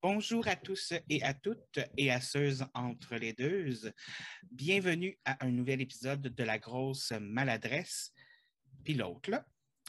Bonjour à tous et à toutes et à ceux entre les deux. Bienvenue à un nouvel épisode de La Grosse Maladresse. Puis l'autre, là.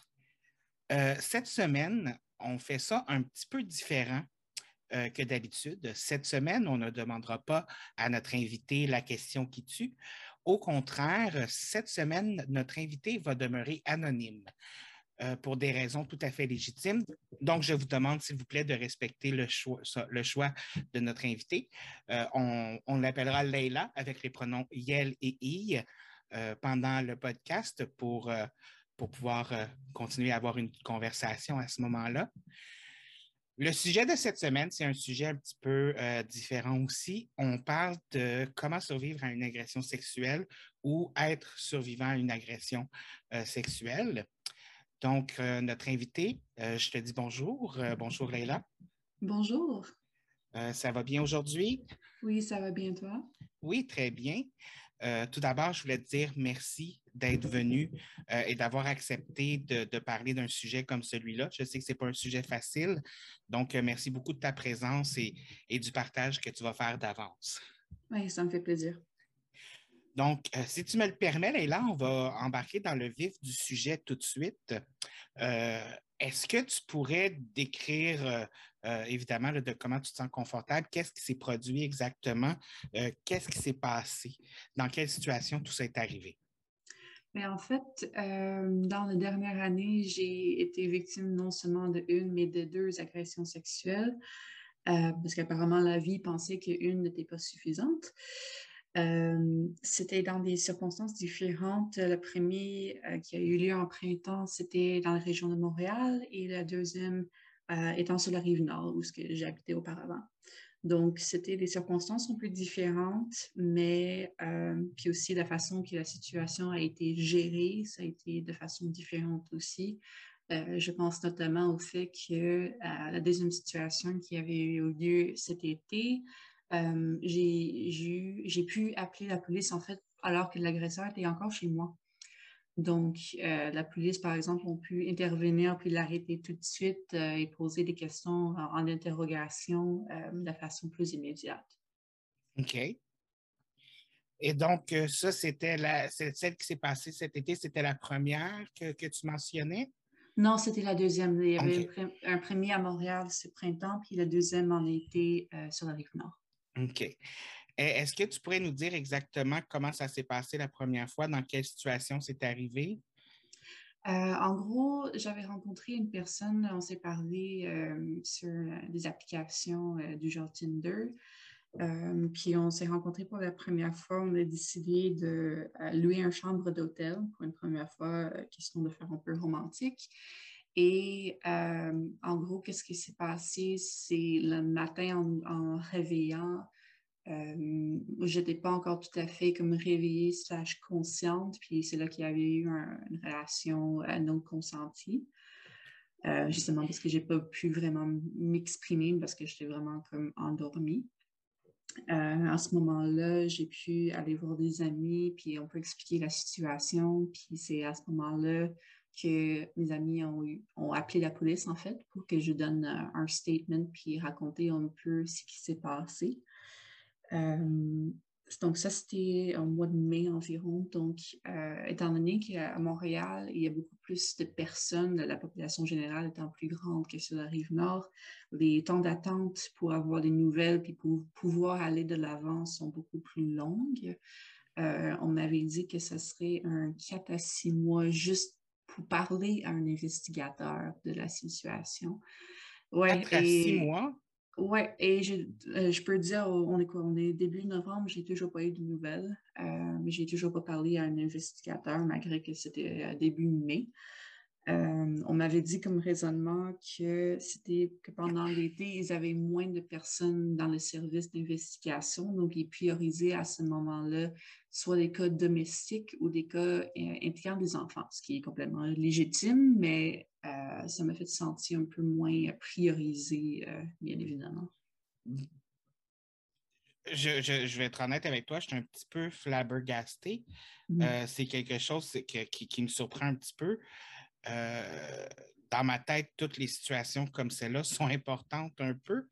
Cette semaine, on fait ça un petit peu différent que d'habitude. Cette semaine, on ne demandera pas à notre invité la question qui tue. Au contraire, cette semaine, notre invité va demeurer anonyme. Pour des raisons tout à fait légitimes. Donc, je vous demande, s'il vous plaît, de respecter le choix de notre invité. On l'appellera Leila avec les pronoms Yel et I pendant le podcast pour pouvoir continuer à avoir une conversation à ce moment-là. Le sujet de cette semaine, c'est un sujet un petit peu différent aussi. On parle de comment survivre à une agression sexuelle ou être survivant à une agression sexuelle. Donc, notre invité, je te dis bonjour. Bonjour, Leila. Bonjour. Ça va bien aujourd'hui? Oui, ça va bien, toi? Oui, très bien. Tout d'abord, je voulais te dire merci d'être venu et d'avoir accepté de parler d'un sujet comme celui-là. Je sais que ce n'est pas un sujet facile. Donc, merci beaucoup de ta présence et du partage que tu vas faire d'avance. Oui, ça me fait plaisir. Donc, si tu me le permets, Leila, on va embarquer dans le vif du sujet tout de suite. Est-ce que tu pourrais décrire, évidemment, là, de comment tu te sens confortable? Qu'est-ce qui s'est produit exactement? Qu'est-ce qui s'est passé? Dans quelle situation tout ça est arrivé? Mais en fait, dans les dernières années, j'ai été victime non seulement de une, mais de deux agressions sexuelles, parce qu'apparemment la vie pensait qu'une n'était pas suffisante. C'était dans des circonstances différentes. Le premier qui a eu lieu en printemps, c'était dans la région de Montréal, et la deuxième étant sur la rive nord, où j'habitais auparavant. Donc, c'était des circonstances un peu différentes, mais puis aussi la façon que la situation a été gérée, ça a été de façon différente aussi. Je pense notamment au fait que la deuxième situation qui avait eu lieu cet été, j'ai pu appeler la police en fait alors que l'agresseur était encore chez moi. Donc, la police, par exemple, ont pu intervenir puis l'arrêter tout de suite et poser des questions en interrogation de façon plus immédiate. OK. Et donc, ça, c'est celle qui s'est passée cet été, c'était la première que tu mentionnais? Non, c'était la deuxième. Il y avait OK. un premier à Montréal ce printemps, puis le deuxième en été sur la rive nord. OK. Est-ce que tu pourrais nous dire exactement comment ça s'est passé la première fois, dans quelle situation c'est arrivé? En gros, j'avais rencontré une personne, on s'est parlé sur des applications du genre Tinder. Puis on s'est rencontrés pour la première fois. On a décidé de louer une chambre d'hôtel pour une première fois, question de faire un peu romantique. Et en gros, qu'est-ce qui s'est passé? C'est le matin en réveillant, j'étais pas encore tout à fait comme réveillée slash consciente. Puis c'est là qu'il y avait eu une relation non consentie. Justement parce que j'ai pas pu vraiment m'exprimer parce que j'étais vraiment comme endormie. À ce moment-là, j'ai pu aller voir des amis, puis on peut expliquer la situation. Puis c'est à ce moment-là que mes amis ont appelé la police, en fait, pour que je donne un statement, puis raconter un peu ce qui s'est passé. Euh, donc ça, c'était au mois de mai environ. Donc, étant donné qu'à Montréal, il y a beaucoup plus de personnes, la population générale étant plus grande que sur la rive nord, les temps d'attente pour avoir des nouvelles puis pour pouvoir aller de l'avant sont beaucoup plus longues. On m'avait dit que ce serait un 4 à 6 mois juste pour parler à un investigateur de la situation. Ouais, 4 à 6 mois? ouais, et je peux dire, on est quoi, on est début novembre, j'ai toujours pas eu de nouvelles, mais j'ai toujours pas parlé à un investigateur malgré que c'était début mai. On m'avait dit comme raisonnement que c'était que pendant l'été, ils avaient moins de personnes dans le service d'investigation, donc ils priorisaient à ce moment-là soit des cas domestiques ou des cas internes des enfants, ce qui est complètement légitime, mais ça m'a fait sentir un peu moins priorisé, bien évidemment. Je vais être honnête avec toi, je suis un petit peu flabbergasté. Mhm. C'est quelque chose qui me surprend un petit peu. Euh, dans ma tête, toutes les situations comme celle-là sont importantes un peu.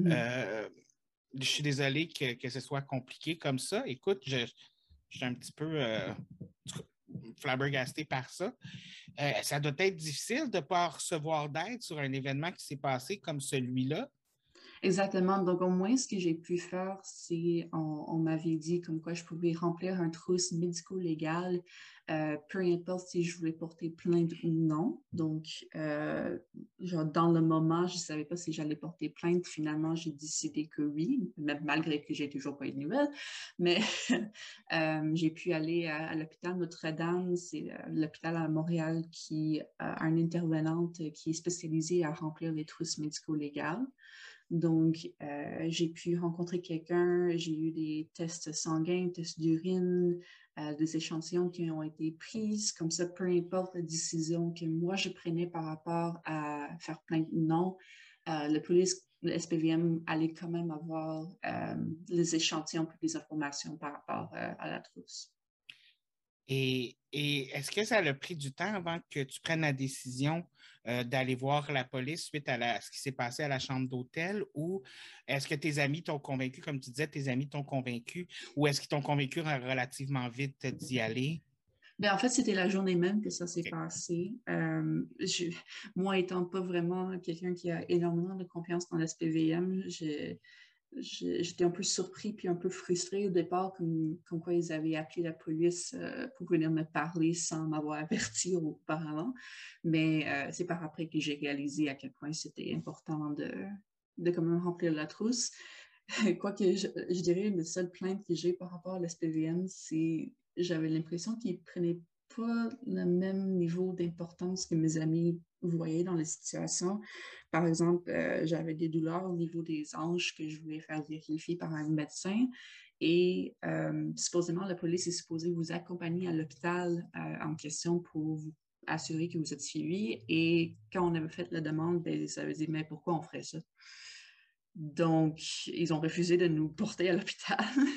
Je suis désolé que ce soit compliqué comme ça. Écoute, je suis un petit peu flabbergasté par ça. Ça doit être difficile de ne pas recevoir d'aide sur un événement qui s'est passé comme celui-là. Exactement. Donc, au moins, ce que j'ai pu faire, c'est, on m'avait dit comme quoi je pouvais remplir un trousse médico-légal, peu importe si je voulais porter plainte ou non. Donc, genre, dans le moment, je ne savais pas si j'allais porter plainte. Finalement, j'ai décidé que oui, même malgré que j'ai toujours pas eu de nouvelles. Mais j'ai pu aller à l'hôpital Notre-Dame. C'est l'hôpital à Montréal qui a une intervenante qui est spécialisée à remplir les trousses médico-légales. Donc, j'ai pu rencontrer quelqu'un, j'ai eu des tests sanguins, tests d'urine, des échantillons qui ont été pris. Comme ça, peu importe la décision que moi je prenais par rapport à faire plainte ou non, la police, le SPVM allait quand même avoir les échantillons pour des informations par rapport à la trousse. Et est-ce que ça a pris du temps avant que tu prennes la décision d'aller voir la police suite à ce qui s'est passé à la chambre d'hôtel, ou est-ce que tes amis t'ont convaincu, comme tu disais, tes amis t'ont convaincu, ou est-ce qu'ils t'ont convaincu relativement vite d'y aller? Ben, en fait, c'était la journée même que ça s'est OK. passé. Moi, étant pas vraiment quelqu'un qui a énormément de confiance dans l'SPVM, j'étais un peu surpris puis un peu frustrée au départ, comme quoi ils avaient appelé la police pour venir me parler sans m'avoir averti auparavant. Mais c'est par après que j'ai réalisé à quel point c'était important de quand même remplir la trousse. Quoique, je dirais, la seule plainte que j'ai par rapport à l'SPVM, c'est j'avais l'impression qu'ils ne prenaient pas le même niveau d'importance que mes amis voyaient dans la situation. Par exemple, j'avais des douleurs au niveau des hanches que je voulais faire vérifier par un médecin. Et supposément, la police est supposée vous accompagner à l'hôpital en question pour vous assurer que vous êtes suivi. Et quand on avait fait la demande, ben, ça veut dire, mais pourquoi on ferait ça? Donc, ils ont refusé de nous porter à l'hôpital.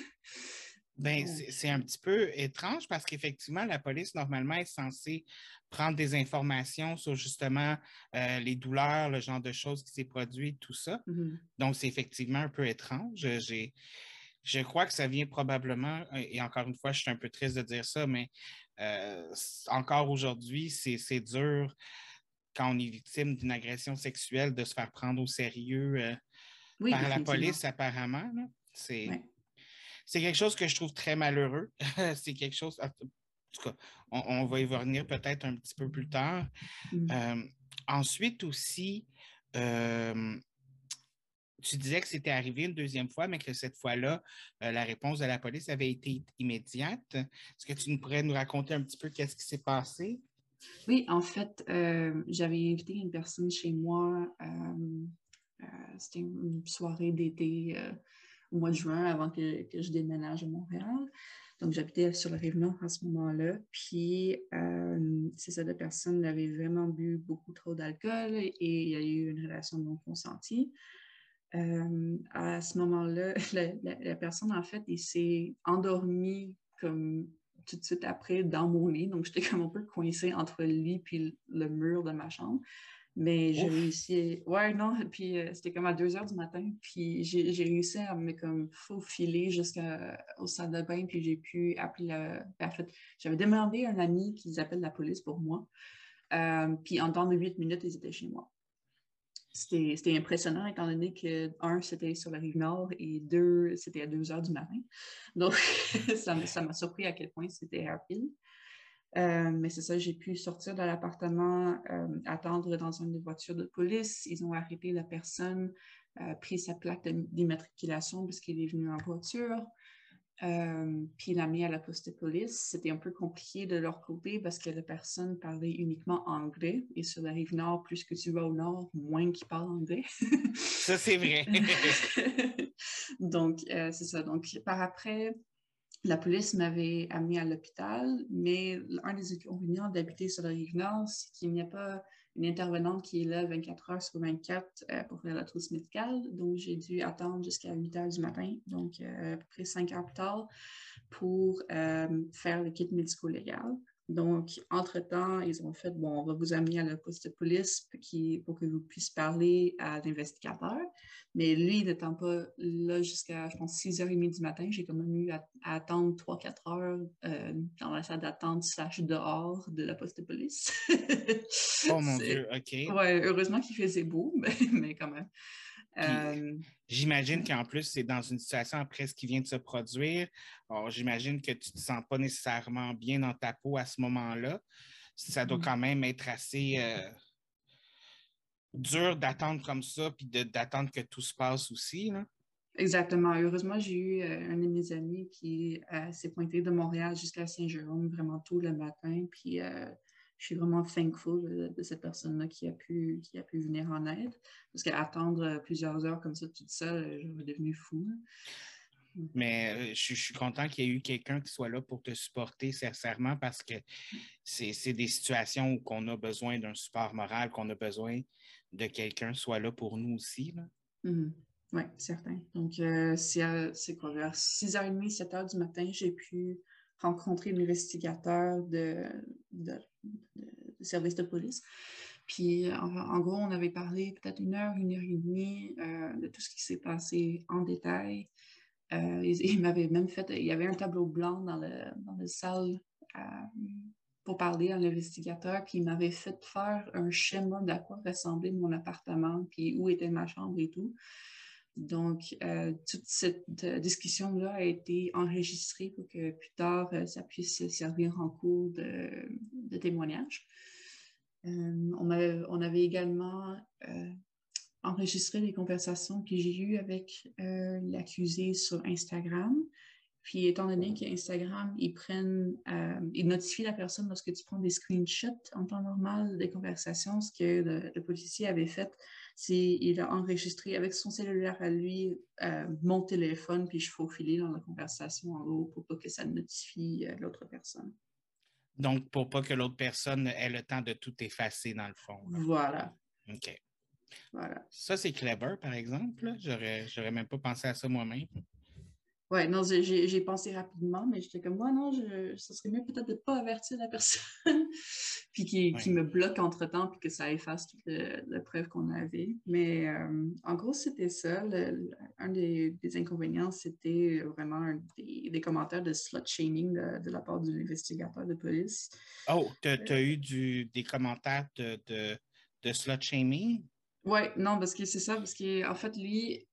Ben, Donc, c'est un petit peu étrange parce qu'effectivement, la police, normalement, est censée prendre des informations sur justement les douleurs, le genre de choses qui s'est produit, tout ça. Donc, c'est effectivement un peu étrange. Je crois que ça vient probablement, et encore une fois, je suis un peu triste de dire ça, mais encore aujourd'hui, c'est dur quand on est victime d'une agression sexuelle de se faire prendre au sérieux oui, par la définitivement. police, apparemment. Là. Ouais. C'est quelque chose que je trouve très malheureux. C'est quelque chose, en tout cas, on va y revenir peut-être un petit peu plus tard. Mm. Euh, ensuite aussi, euh, tu disais que c'était arrivé une deuxième fois, mais que cette fois-là, la réponse de la police avait été immédiate. Est-ce que tu pourrais nous raconter un petit peu qu'est-ce qui s'est passé? Oui, en fait, j'avais invité une personne chez moi. C'était une soirée d'été au mois de juin avant que je déménage à Montréal. Donc, j'habitais sur la Rive-Nord à ce moment-là. Puis, c'est ça, la personne avait vraiment bu beaucoup trop d'alcool et il y a eu une relation non consentie. À ce moment-là, la personne, en fait, il s'est endormi comme tout de suite après dans mon lit. Donc, j'étais comme un peu coincée entre le lit et le mur de ma chambre. Mais j'ai Ouf! réussi. Ouais, non, puis c'était comme à 2 heures du matin. Puis j'ai réussi à me comme faufiler jusqu'au salle de bain. Puis j'ai pu appeler la. En fait, j'avais demandé à un ami qu'ils appellent la police pour moi. Puis en temps de 8 minutes, ils étaient chez moi. C'était impressionnant étant donné que, un, c'était sur la rive nord et deux, c'était à 2 heures du matin. Donc, ça m'a surpris à quel point c'était rapide. Mais c'est ça, j'ai pu sortir de l'appartement, attendre dans une voiture de police. Ils ont arrêté la personne, pris sa plaque d'immatriculation puisqu'il est venu en voiture. Puis l'a mis à la poste de police. C'était un peu compliqué de leur côté parce que la personne parlait uniquement anglais. Et sur la rive nord, plus que tu vas au nord, moins qu'ils parlent anglais. Ça, c'est vrai. Donc, c'est ça. Donc, par après, la police m'avait amené à l'hôpital, mais un des inconvénients d'habiter sur la rive nord, c'est qu'il n'y a pas une intervenante qui est là 24 heures sur 24 pour faire la trousse médicale. Donc, j'ai dû attendre jusqu'à 8 heures du matin, donc à peu près 5 heures plus tard, pour faire le kit médico-légal. Donc, entre-temps, ils ont fait, bon, on va vous amener à la poste de police pour que vous puissiez parler à l'investigateur. Mais lui, n'étant pas là jusqu'à, je pense, 6h30 du matin, j'ai quand même eu à attendre 3-4 heures dans la salle d'attente / dehors de la poste de police. Oh mon Dieu, OK. Ouais, heureusement qu'il faisait beau, mais quand même. Puis, j'imagine qu'en plus, c'est dans une situation après ce qui vient de se produire. Alors, j'imagine que tu ne te sens pas nécessairement bien dans ta peau à ce moment-là. Ça doit quand même être assez dur d'attendre comme ça, puis d'attendre que tout se passe aussi, là. Exactement. Heureusement, j'ai eu un de mes amis qui s'est pointé de Montréal jusqu'à Saint-Jérôme vraiment tôt le matin. Puis je suis vraiment thankful de cette personne-là qui a pu venir en aide. Parce qu'attendre plusieurs heures comme ça toute seule, j'aurais devenu fou. Mais je suis content qu'il y ait eu quelqu'un qui soit là pour te supporter sincèrement parce que c'est des situations où on a besoin d'un support moral, qu'on a besoin de quelqu'un soit là pour nous aussi, là. Oui, certain. Donc, c'est quoi, vers 6h30, 7h du matin, j'ai pu rencontrer l'investigateur de service de police. Puis, en gros, on avait parlé peut-être 1 heure et demie de tout ce qui s'est passé en détail. Il m'avait même fait, il y avait un tableau blanc dans la salle pour parler à l'investigateur, puis il m'avait fait faire un schéma d'à quoi ressemblait mon appartement, puis où était ma chambre et tout. Donc, toute cette discussion-là a été enregistrée pour que plus tard, ça puisse servir en cours de témoignage. On avait également enregistré les conversations que j'ai eues avec l'accusé sur Instagram. Puis, étant donné qu'Instagram, ils notifient la personne lorsque tu prends des screenshots en temps normal des conversations, ce que le policier avait fait, c'est qu'il a enregistré avec son cellulaire à lui mon téléphone, puis je faufilais dans la conversation en haut pour pas que ça notifie l'autre personne. Donc, pour pas que l'autre personne ait le temps de tout effacer dans le fond, là. Voilà. OK. Voilà. Ça, c'est clever, par exemple, là. J'aurais même pas pensé à ça moi-même. Ouais, non, j'ai pensé rapidement, mais j'étais comme, moi, non, ça serait mieux peut-être de ne pas avertir la personne, puis qui me bloque entre-temps, puis que ça efface toute la preuve qu'on avait. Mais en gros, c'était ça. Un des inconvénients, c'était vraiment des commentaires de slut-shaming de la part de l'investigateur de police. Oh, tu as eu des commentaires de slut-shaming? Oui, non, parce que c'est ça, parce qu'en fait, lui,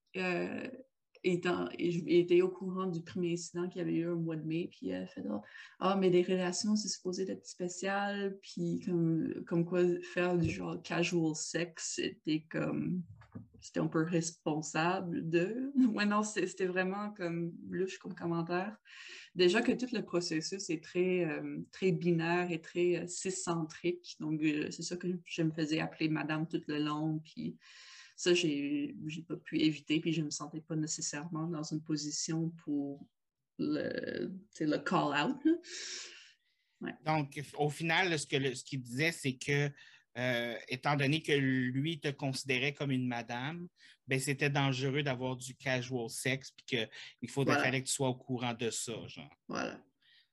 il était au courant du premier incident qu'il y avait eu au mois de mai, puis il a fait ah, mais des relations, c'est supposé être spécial, puis comme quoi faire du genre casual sex, c'était un peu responsable de. Ouais, non, c'était vraiment comme louche comme commentaire. Déjà que tout le processus est très binaire et très ciscentrique, donc c'est ça que je me faisais appeler madame tout le long, puis ça, j'ai pas pu éviter, puis je me sentais pas nécessairement dans une position pour le call-out. Ouais. Donc, au final, ce qu'il disait, c'est que, étant donné que lui te considérait comme une madame, ben, c'était dangereux d'avoir du casual sex, puis qu'il Voilà. fallait que tu sois au courant de ça, genre. Voilà.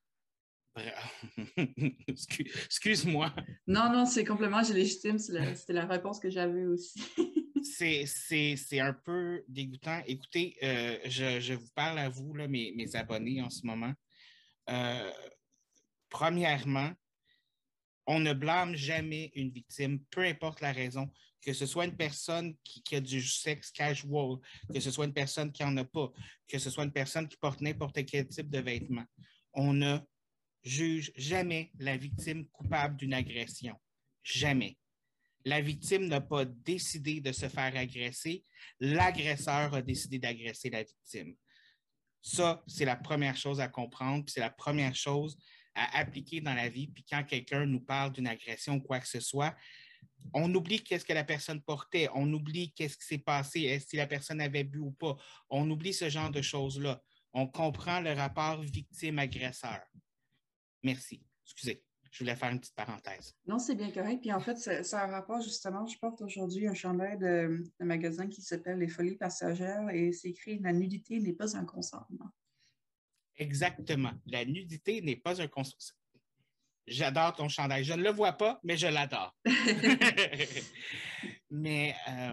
Excuse-moi. Non, c'est complètement légitime. C'était la réponse que j'avais aussi. C'est un peu dégoûtant. Écoutez, je vous parle à vous, là, mes abonnés en ce moment. Premièrement, on ne blâme jamais une victime, peu importe la raison, que ce soit une personne qui a du sexe casual, que ce soit une personne qui n'en a pas, que ce soit une personne qui porte n'importe quel type de vêtements. On ne juge jamais la victime coupable d'une agression. Jamais. La victime n'a pas décidé de se faire agresser. L'agresseur a décidé d'agresser la victime. Ça, c'est la première chose à comprendre, puis c'est la première chose à appliquer dans la vie. Puis quand quelqu'un nous parle d'une agression ou quoi que ce soit, on oublie qu'est-ce que la personne portait, on oublie qu'est-ce qui s'est passé, si la personne avait bu ou pas. On oublie ce genre de choses-là. On comprend le rapport victime-agresseur. Merci. Excusez, je voulais faire une petite parenthèse. Non, c'est bien correct. Puis en fait, ça a un rapport justement. Je porte aujourd'hui un chandail de magasin qui s'appelle Les Folies Passagères et c'est écrit La nudité n'est pas un consentement. Exactement. La nudité n'est pas un consentement. J'adore ton chandail. Je ne le vois pas, mais je l'adore. Mais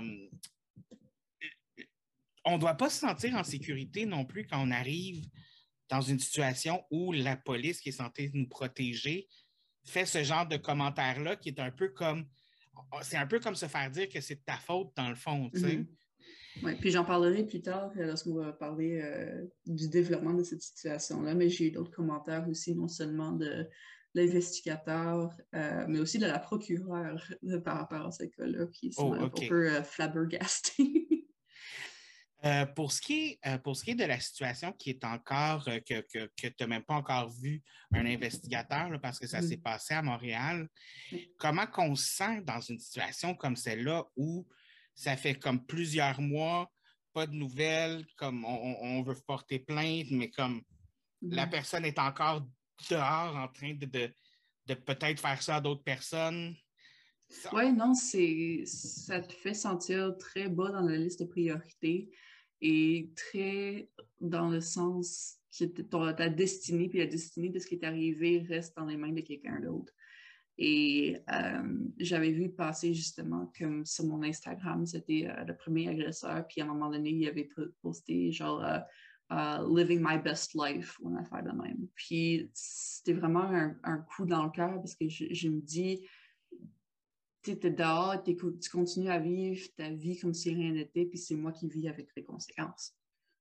on ne doit pas se sentir en sécurité non plus quand on arrive dans une situation où la police qui est censée nous protéger fait ce genre de commentaire-là qui est un peu comme... C'est un peu comme se faire dire que c'est de ta faute dans le fond, tu sais. Oui, puis j'en parlerai plus tard lorsqu'on va parler du développement de cette situation-là, mais j'ai eu d'autres commentaires aussi, non seulement de l'investigateur, mais aussi de la procureure par rapport à ce cas-là, qui sont Oh, un OK. peu flabbergastés. Pour ce qui est de la situation qui est encore, que tu n'as même pas encore vu un investigateur, là, parce que ça s'est passé à Montréal, comment qu'on se sent dans une situation comme celle-là où ça fait comme plusieurs mois, pas de nouvelles, comme on veut porter plainte, mais comme la personne est encore dehors en train de peut-être faire ça à d'autres personnes? Oui, non, ça te fait sentir très bas dans la liste de priorités et très dans le sens que ta destinée, puis la destinée de ce qui est arrivé reste dans les mains de quelqu'un d'autre. Et j'avais vu passer justement comme sur mon Instagram, c'était le premier agresseur, puis à un moment donné, il avait posté genre Living my best life ou une affaire de même. Puis c'était vraiment un coup dans le cœur parce que je me dis, tu es dehors, tu continues à vivre ta vie comme si rien n'était, puis c'est moi qui vis avec les conséquences.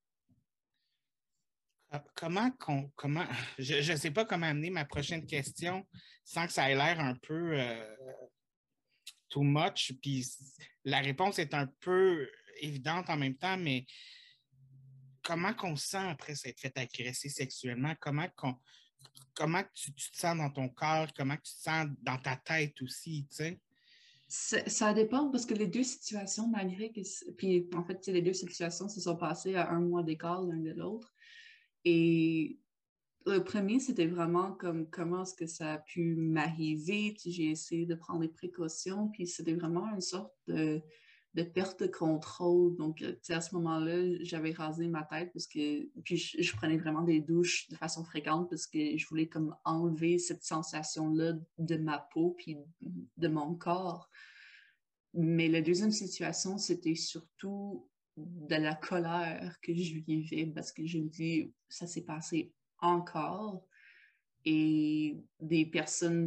Comment je ne sais pas comment amener ma prochaine question sans que ça ait l'air un peu too much. Puis la réponse est un peu évidente en même temps, mais comment qu'on se sent après s'être fait agresser sexuellement? Comment tu te sens dans ton corps? Comment tu te sens dans ta tête aussi, tu sais? Ça dépend parce que les deux situations, malgré que. Puis en fait, les deux situations se sont passées à un mois d'écart l'un de l'autre. Et le premier, c'était vraiment comme comment est-ce que ça a pu m'arriver. J'ai essayé de prendre des précautions, puis c'était vraiment une sorte de perte de contrôle. Donc, à ce moment-là, j'avais rasé ma tête parce que puis je prenais vraiment des douches de façon fréquente parce que je voulais comme enlever cette sensation-là de ma peau puis de mon corps. Mais la deuxième situation, c'était surtout de la colère que je vivais parce que je me dis, ça s'est passé encore et des personnes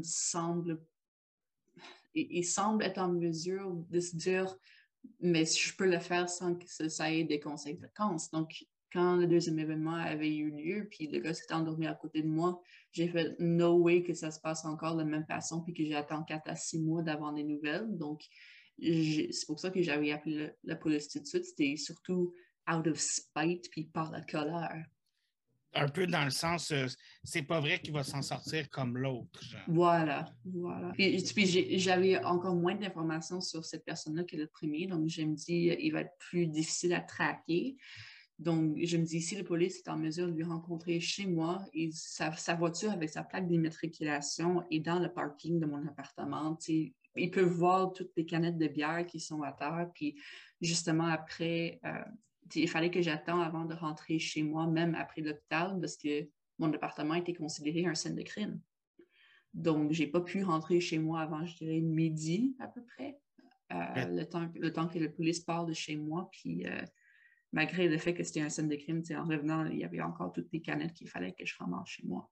semblent être en mesure de se dire, mais je peux le faire sans que ça ait des conséquences. Donc, quand le deuxième événement avait eu lieu, puis le gars s'était endormi à côté de moi, j'ai fait no way que ça se passe encore de la même façon, puis que j'attends 4 à 6 mois d'avoir des nouvelles. Donc, c'est pour ça que j'avais appelé la police tout de suite. C'était surtout out of spite, puis par la colère. Un peu dans le sens, c'est pas vrai qu'il va s'en sortir comme l'autre, genre. Voilà, voilà. Puis j'avais encore moins d'informations sur cette personne-là que le premier, donc je me dis, il va être plus difficile à traquer. Donc, je me dis, si la police est en mesure de lui rencontrer chez moi et sa voiture avec sa plaque d'immatriculation est dans le parking de mon appartement, ils peuvent voir toutes les canettes de bière qui sont à terre. Puis, justement, après, il fallait que j'attende avant de rentrer chez moi, même après l'hôpital, parce que mon appartement était considéré un scène de crime. Donc, j'ai pas pu rentrer chez moi avant, je dirais, midi à peu près, le temps que la police part de chez moi. Puis, malgré le fait que c'était un scène de crime, en revenant, il y avait encore toutes les canettes qu'il fallait que je ramasse chez moi.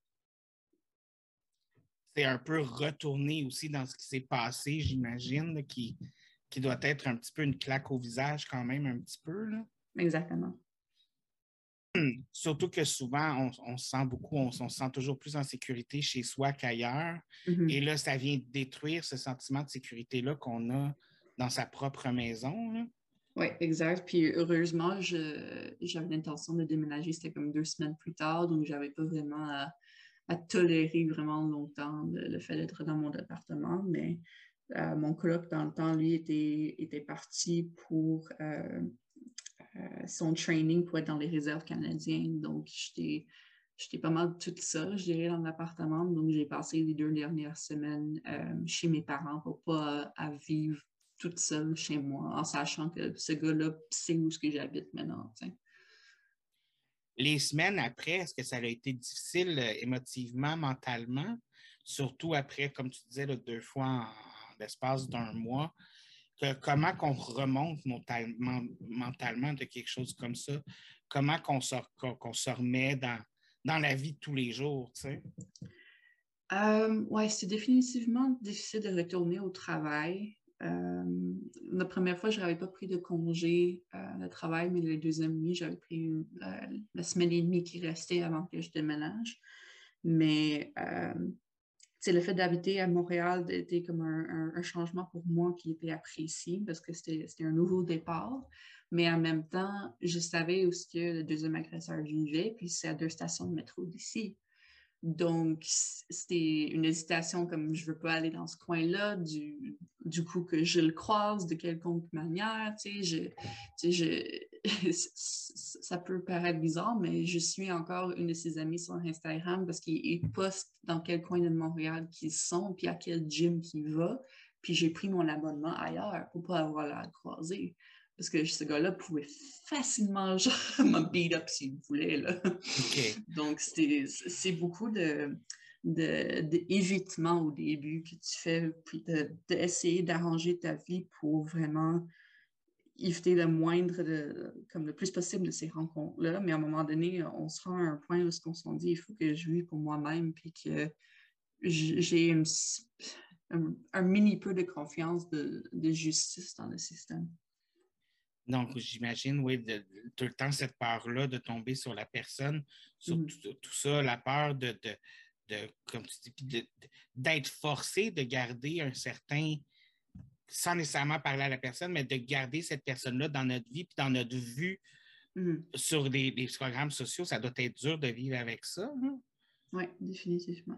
C'est un peu retourné aussi dans ce qui s'est passé, j'imagine, qui doit être un petit peu une claque au visage quand même, un petit peu, là. Exactement. Surtout que souvent, on se sent beaucoup, on se sent toujours plus en sécurité chez soi qu'ailleurs. Et là, ça vient détruire ce sentiment de sécurité-là qu'on a dans sa propre maison, là. Oui, exact. Puis heureusement, j'avais l'intention de déménager, c'était comme 2 semaines plus tard, donc j'avais pas vraiment à tolérer vraiment longtemps le fait d'être dans mon appartement. Mais mon coloc, dans le temps, lui, était parti pour son training pour être dans les réserves canadiennes. Donc, j'étais pas mal toute seule, je dirais, dans l'appartement. Donc, j'ai passé les 2 dernières semaines chez mes parents pour pas à vivre toute seule chez moi, en sachant que ce gars-là sait où est-ce que j'habite maintenant. T'sais. Les semaines après, est-ce que ça a été difficile émotivement, mentalement? surtout après, comme tu disais, là, 2 fois en l'espace d'un mois. Comment qu'on remonte mentalement de quelque chose comme ça? Comment qu'on se remet dans la vie de tous les jours, tu sais? Ouais, c'est définitivement difficile de retourner au travail. La première fois, je n'avais pas pris de congé de travail, mais les 2 ans et demi, j'avais pris la semaine et demie qui restait avant que je déménage. Mais le fait d'habiter à Montréal était comme un changement pour moi qui était apprécié parce que c'était un nouveau départ. Mais en même temps, je savais où le deuxième agresseur vivait, puis c'est à 2 stations de métro d'ici. Donc, c'était une hésitation comme je veux pas aller dans ce coin-là, du coup que je le croise de quelconque manière, ça peut paraître bizarre, mais je suis encore une de ses amies sur Instagram parce qu'il poste dans quel coin de Montréal qu'ils sont, puis à quel gym qu'il va, puis j'ai pris mon abonnement ailleurs pour pas avoir à le croiser. Parce que ce gars-là pouvait facilement genre, me beat up s'il voulait. Là. OK. Donc, c'est beaucoup d'évitement au début que tu fais, puis d'essayer d'arranger ta vie pour vraiment éviter comme le plus possible de ces rencontres-là. Mais à un moment donné, on se rend à un point où on se dit, il faut que je vive pour moi-même, puis que j'ai un mini peu de confiance de justice dans le système. Donc, j'imagine, oui, tout le temps, cette peur-là de tomber sur la personne, sur tout ça, la peur comme tu dis, d'être forcé de garder un certain, sans nécessairement parler à la personne, mais de garder cette personne-là dans notre vie, puis dans notre vue sur les programmes sociaux, ça doit être dur de vivre avec ça. Hein? Oui, définitivement.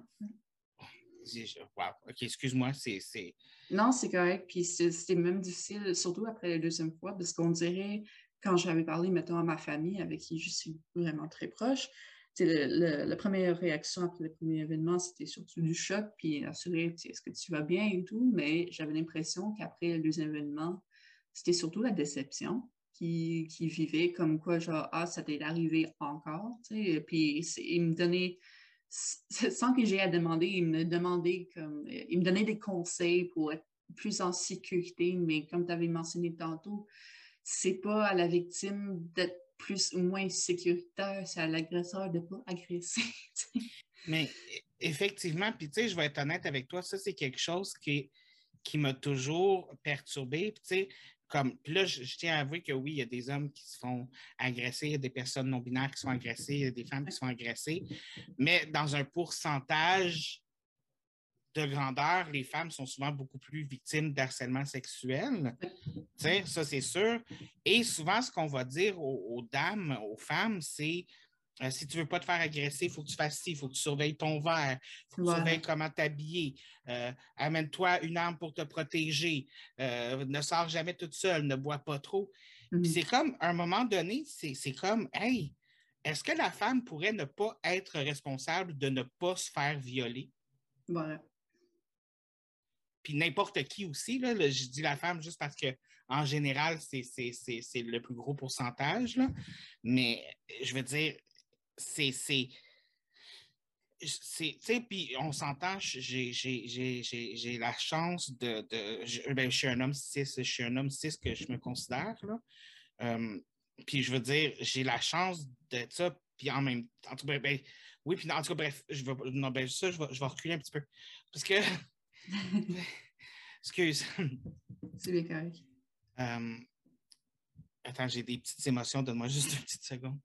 Wow, OK, excuse-moi, Non, c'est correct. Puis c'était même difficile, surtout après la deuxième fois, parce qu'on dirait, quand j'avais parlé, mettons, à ma famille, avec qui je suis vraiment très proche, la première réaction après le premier événement, c'était surtout du choc, puis assurer, est-ce que tu vas bien et tout, mais j'avais l'impression qu'après le deuxième événement, c'était surtout la déception qui vivait comme quoi, genre, ah, ça t'est arrivé encore, tu sais, puis il me donnait sans que j'aie à demander, il me donnait des conseils pour être plus en sécurité, mais comme tu avais mentionné tantôt, c'est pas à la victime d'être plus ou moins sécuritaire, c'est à l'agresseur de ne pas agresser. Mais effectivement, puis tu sais, je vais être honnête avec toi, ça, c'est quelque chose qui m'a toujours perturbé. Puis, tu sais, puis là, je tiens à avouer que oui, il y a des hommes qui se font agresser, il y a des personnes non-binaires qui sont agressées, il y a des femmes qui se font agresser, mais dans un pourcentage de grandeur, les femmes sont souvent beaucoup plus victimes d'harcèlement sexuel. T'sais, ça, c'est sûr. Et souvent, ce qu'on va dire aux dames, aux femmes, c'est si tu ne veux pas te faire agresser, il faut que tu fasses ci, il faut que tu surveilles ton verre, il faut que tu surveilles comment t'habiller, amène-toi une arme pour te protéger, ne sors jamais toute seule, ne bois pas trop. Puis c'est comme, à un moment donné, c'est comme, hey, est-ce que la femme pourrait ne pas être responsable de ne pas se faire violer? Voilà. Puis n'importe qui aussi, là, je dis la femme juste parce que en général, c'est le plus gros pourcentage. Là. Mais je veux dire, tu sais, puis on s'entend, j'ai la chance je suis un homme cis que je me considère, là. Puis je veux dire, j'ai la chance d'être ça, puis en même temps, oui, puis en tout cas, bref, non, ça, je vais reculer un petit peu. Parce que, excuse. C'est bien correct. Attends, j'ai des petites émotions, donne-moi juste une petite seconde.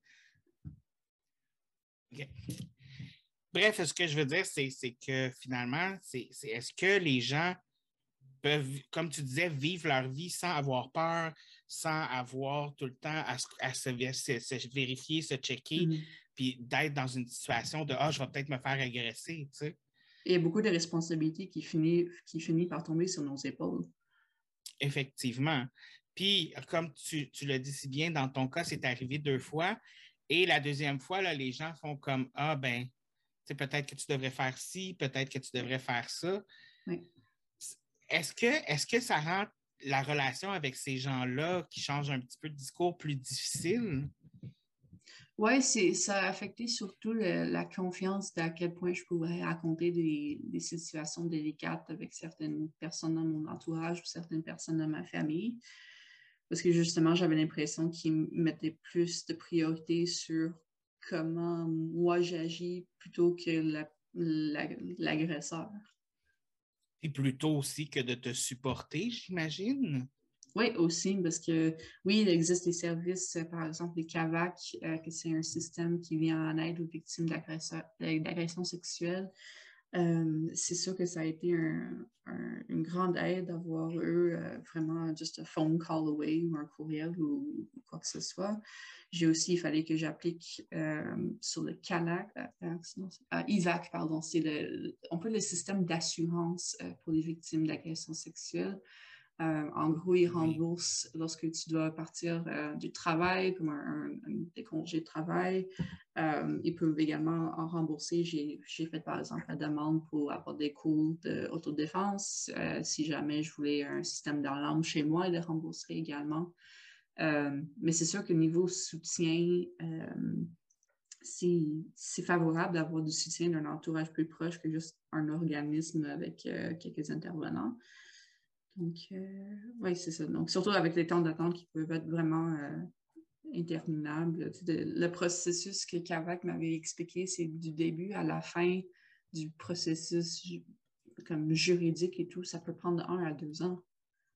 OK. Bref, ce que je veux dire, c'est que finalement, est-ce que les gens peuvent, comme tu disais, vivre leur vie sans avoir peur, sans avoir tout le temps à se vérifier, se checker, puis d'être dans une situation de « Ah, je vais peut-être me faire agresser », tu sais. Il y a beaucoup de responsabilités qui finit par tomber sur nos épaules. Effectivement. Puis, comme tu l'as dit si bien, dans ton cas, c'est arrivé 2 fois. Et la deuxième fois, là, les gens font comme « Ah, ben, peut-être que tu devrais faire ci, peut-être que tu devrais faire ça. » Oui. Est-ce que ça rend la relation avec ces gens-là qui changent un petit peu de discours plus difficile? Oui, ça a affecté surtout la confiance d'à quel point je pouvais raconter des situations délicates avec certaines personnes dans mon entourage ou certaines personnes dans ma famille. Parce que justement, j'avais l'impression qu'ils mettaient plus de priorité sur comment moi j'agis plutôt que l'agresseur. Et plutôt aussi que de te supporter, j'imagine. Oui, aussi, parce que oui, il existe des services, par exemple les CAVAC, que c'est un système qui vient en aide aux victimes d'agression sexuelle. C'est sûr que ça a été une grande aide d'avoir eux vraiment juste un phone call away ou un courriel ou quoi que ce soit. J'ai aussi, il fallait que j'applique sur le CALAC, ISAC, pardon, on peut le système d'assurance pour les victimes d'agression sexuelle. En gros, ils Oui. remboursent lorsque tu dois partir du travail, comme des congés de travail. Ils peuvent également en rembourser. J'ai fait, par exemple, la demande pour avoir des cours d'autodéfense. Si jamais je voulais un système d'alarme chez moi, ils le rembourseraient également. Mais c'est sûr que niveau soutien, c'est favorable d'avoir du soutien d'un entourage plus proche que juste un organisme avec quelques intervenants. Donc, oui, c'est ça. Donc, surtout avec les temps d'attente qui peuvent être vraiment interminables. Le processus que Cavac m'avait expliqué, c'est du début à la fin du processus comme juridique et tout, ça peut prendre 1 à 2 ans.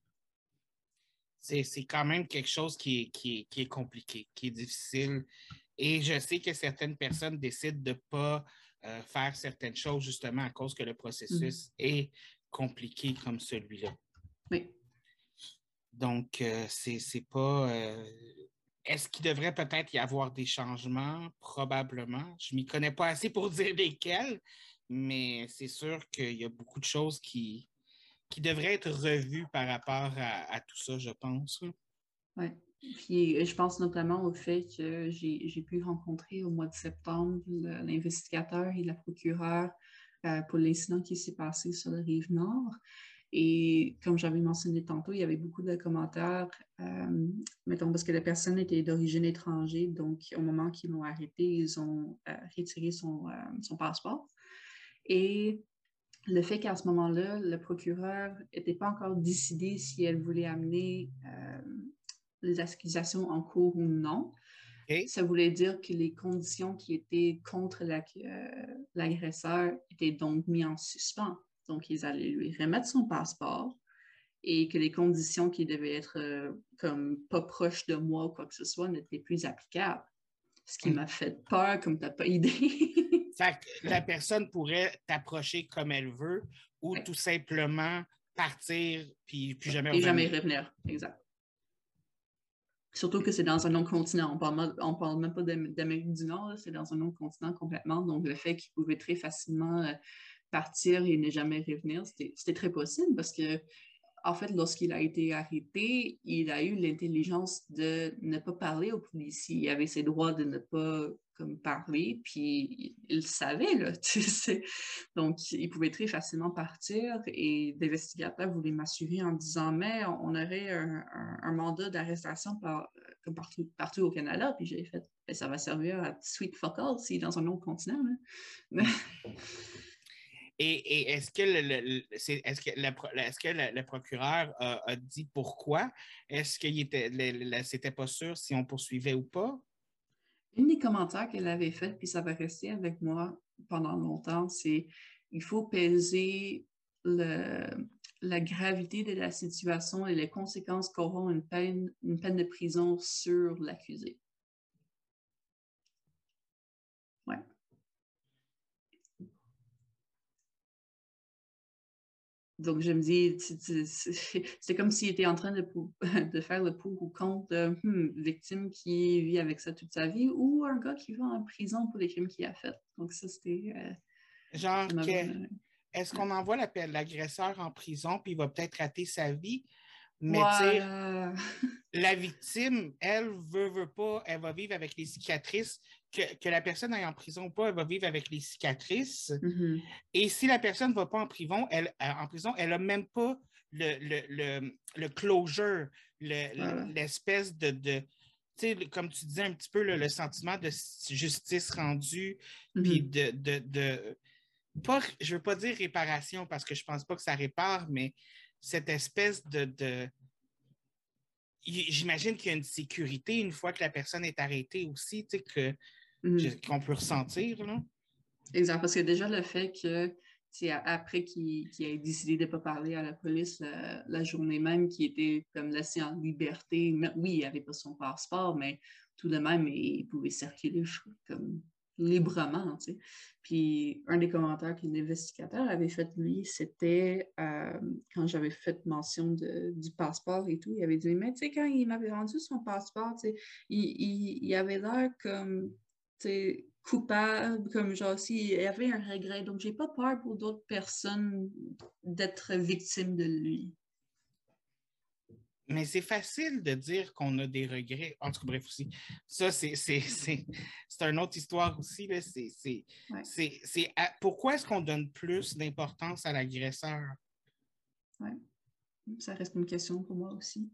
C'est quand même quelque chose qui est compliqué, qui est difficile. Et je sais que certaines personnes décident de ne pas faire certaines choses justement à cause que le processus est compliqué comme celui-là. Oui. Donc, c'est pas. Est-ce qu'il devrait peut-être y avoir des changements? Probablement. Je ne m'y connais pas assez pour dire lesquels, mais c'est sûr qu'il y a beaucoup de choses qui devraient être revues par rapport à tout ça, je pense. Oui. Puis je pense notamment au fait que j'ai pu rencontrer au mois de septembre l'investigateur et la procureure pour l'incident qui s'est passé sur la rive nord. Et comme j'avais mentionné tantôt, il y avait beaucoup de commentaires, mettons, parce que la personne était d'origine étrangère, donc au moment qu'ils l'ont arrêté, ils ont retiré son passeport. Et le fait qu'à ce moment-là, le procureur n'était pas encore décidé si elle voulait amener les accusations en cours ou non. Okay? Ça voulait dire que les conditions qui étaient contre l'agresseur étaient donc mises en suspens. Donc, ils allaient lui remettre son passeport et que les conditions qui devaient être comme pas proches de moi ou quoi que ce soit n'étaient plus applicables. Ce qui m'a fait peur comme tu n'as pas idée. Fait que la personne pourrait t'approcher comme elle veut ou tout simplement partir puis jamais et jamais revenir. revenir. Exact. Surtout que c'est dans un autre continent. On parle même pas d'Amérique du Nord, c'est dans un autre continent complètement. Donc, le fait qu'il pouvait très facilement partir et ne jamais revenir, c'était très possible parce que, en fait, lorsqu'il a été arrêté, il a eu l'intelligence de ne pas parler aux policiers. Il avait ses droits de ne pas comme parler, puis il le savait, là, tu sais. Donc, il pouvait très facilement partir et l'investigateur voulait m'assurer en disant, mais on aurait un mandat d'arrestation comme partout au Canada. Puis j'ai fait, ben, ça va servir à sweet fuck all s'il est dans un autre continent. Et est-ce que le procureur a dit pourquoi? Est-ce qu'il c'était pas sûr si on poursuivait ou pas? Une des commentaires qu'elle avait fait, puis ça va rester avec moi pendant longtemps, c'est il faut peser la gravité de la situation et les conséquences qu'auront une peine de prison sur l'accusé. Ouais. Donc, je me dis, c'est comme s'il était en train de faire le pour ou contre victime qui vit avec ça toute sa vie ou un gars qui va en prison pour les crimes qu'il a fait. Donc, ça, c'était... Genre, est-ce qu'on envoie l'agresseur en prison puis il va peut-être rater sa vie? Mais tu sais, Voilà. la victime, elle veut pas, elle va vivre avec les cicatrices. Que la personne aille en prison ou pas, elle va vivre avec les cicatrices. Mm-hmm. Et si la personne ne va pas en prison, elle n'a même pas le closure, Voilà. l'espèce de tu sais, comme tu disais un petit peu, le sentiment de justice rendue, puis pas, je veux pas dire réparation parce que je pense pas que ça répare, mais cette espèce j'imagine qu'il y a une sécurité une fois que la personne est arrêtée aussi, tu sais, qu'on peut ressentir, là. Exact, parce que déjà le fait que c'est après qu'il ait décidé de ne pas parler à la police la journée même, qu'il était comme laissé en liberté, mais, oui, il n'avait pas son passeport, mais tout de même, il pouvait circuler comme librement, tu sais. Puis un des commentaires que l'investigateur avait fait, lui, c'était quand j'avais fait mention du passeport et tout, il avait dit, mais tu sais, quand il m'avait rendu son passeport, tu sais, il avait l'air comme coupable, comme genre s'il y avait un regret. Donc, j'ai pas peur pour d'autres personnes d'être victimes de lui. Mais c'est facile de dire qu'on a des regrets. En tout cas, bref, aussi. Ça, c'est une autre histoire aussi. Là. Pourquoi est-ce qu'on donne plus d'importance à l'agresseur? Ouais. Ça reste une question pour moi aussi.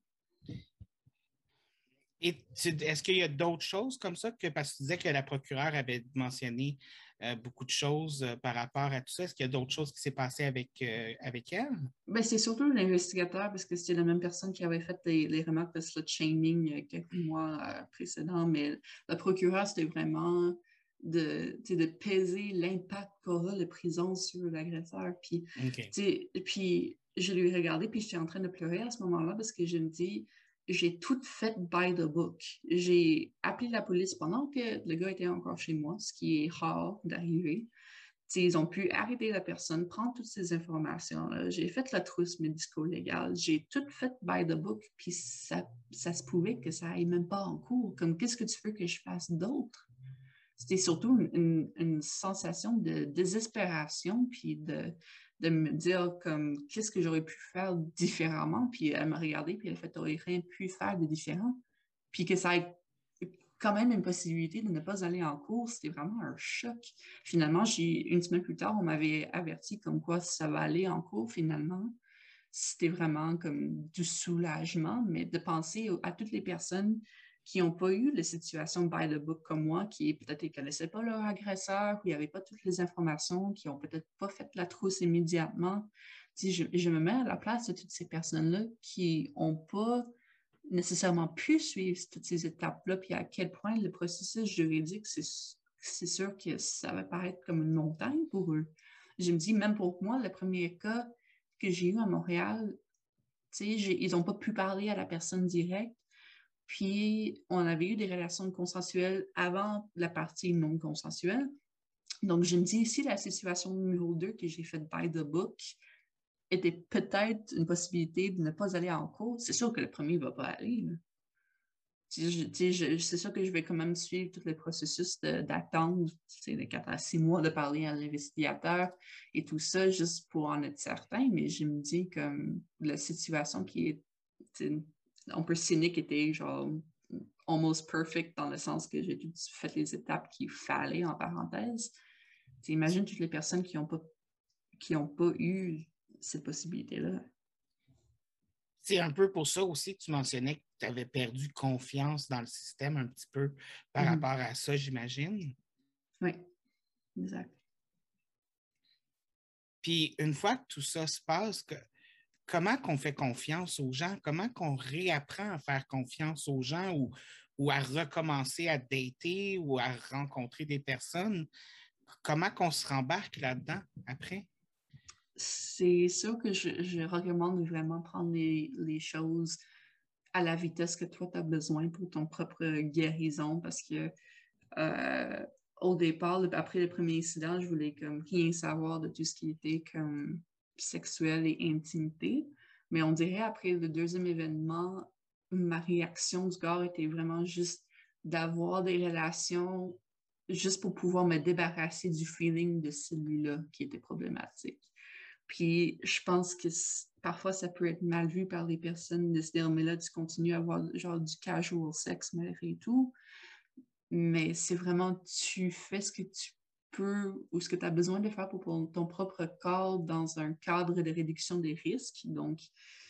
Et est-ce qu'il y a d'autres choses comme ça parce que tu disais que la procureure avait mentionné beaucoup de choses par rapport à tout ça? Est-ce qu'il y a d'autres choses qui s'est passé avec elle? Ben, c'est surtout l'investigateur parce que c'était la même personne qui avait fait les remarques de slut shaming quelques mois précédents, mais le procureur, c'était vraiment de peser l'impact qu'aura la prison sur l'agresseur. Puis, Okay. puis je lui ai regardé, puis j'étais en train de pleurer à ce moment-là parce que je me dis, j'ai tout fait by the book. J'ai appelé la police pendant que le gars était encore chez moi, ce qui est rare d'arriver. Ils ont pu arrêter la personne, prendre toutes ces informations-là. J'ai fait la trousse médico-légale. J'ai tout fait by the book. Puis ça se pouvait que ça aille même pas en cours. Comme, qu'est-ce que tu veux que je fasse d'autre? C'était surtout une sensation de désespération, puis de me dire comme, qu'est-ce que j'aurais pu faire différemment? Puis elle m'a regardé, puis elle a fait, t'aurais rien pu faire de différent. Puis que ça ait quand même une possibilité de ne pas aller en cours, c'était vraiment un choc. Finalement, une semaine plus tard, on m'avait averti comme quoi ça va aller en cours finalement. C'était vraiment comme du soulagement, mais de penser à toutes les personnes qui n'ont pas eu la situation by the book comme moi, qui peut-être ne connaissaient pas leur agresseur, qui n'avaient pas toutes les informations, qui n'ont peut-être pas fait la trousse immédiatement. Je me mets à la place de toutes ces personnes-là qui n'ont pas nécessairement pu suivre toutes ces étapes-là, puis à quel point le processus juridique, c'est sûr que ça va paraître comme une montagne pour eux. Je me dis, même pour moi, le premier cas que j'ai eu à Montréal, ils n'ont pas pu parler à la personne directe, puis on avait eu des relations consensuelles avant la partie non consensuelle. Donc, je me dis, ici, la situation numéro 2 que j'ai faite by the book était peut-être une possibilité de ne pas aller en cours. C'est sûr que le premier ne va pas aller. C'est sûr que je vais quand même suivre tout le processus d'attendre de 4 à 6 mois de parler à l'investigateur et tout ça, juste pour en être certain. Mais je me dis comme la situation qui est un peu cynique était genre almost perfect dans le sens que j'ai fait les étapes qu'il fallait en parenthèse. Imagine toutes les personnes qui n'ont pas eu cette possibilité-là. C'est un peu pour ça aussi que tu mentionnais que tu avais perdu confiance dans le système un petit peu par rapport à ça, j'imagine. Oui, exact. Puis une fois que tout ça se passe, comment qu'on fait confiance aux gens? Comment qu'on réapprend à faire confiance aux gens ou à recommencer à dater ou à rencontrer des personnes? Comment qu'on se rembarque là-dedans après? C'est sûr que je recommande vraiment prendre les choses à la vitesse que toi, tu as besoin pour ton propre guérison parce que au départ, après le premier incident, je voulais comme rien savoir de tout ce qui était comme sexuel et intimité. Mais on dirait après le deuxième événement, ma réaction du corps était vraiment juste d'avoir des relations juste pour pouvoir me débarrasser du feeling de celui-là qui était problématique. Puis je pense que parfois ça peut être mal vu par les personnes de se dire, mais là, tu continues à avoir genre du casual sex malgré tout. Mais c'est vraiment, tu fais ce que tu peux ou ce que tu as besoin de faire pour ton propre corps dans un cadre de réduction des risques. Donc,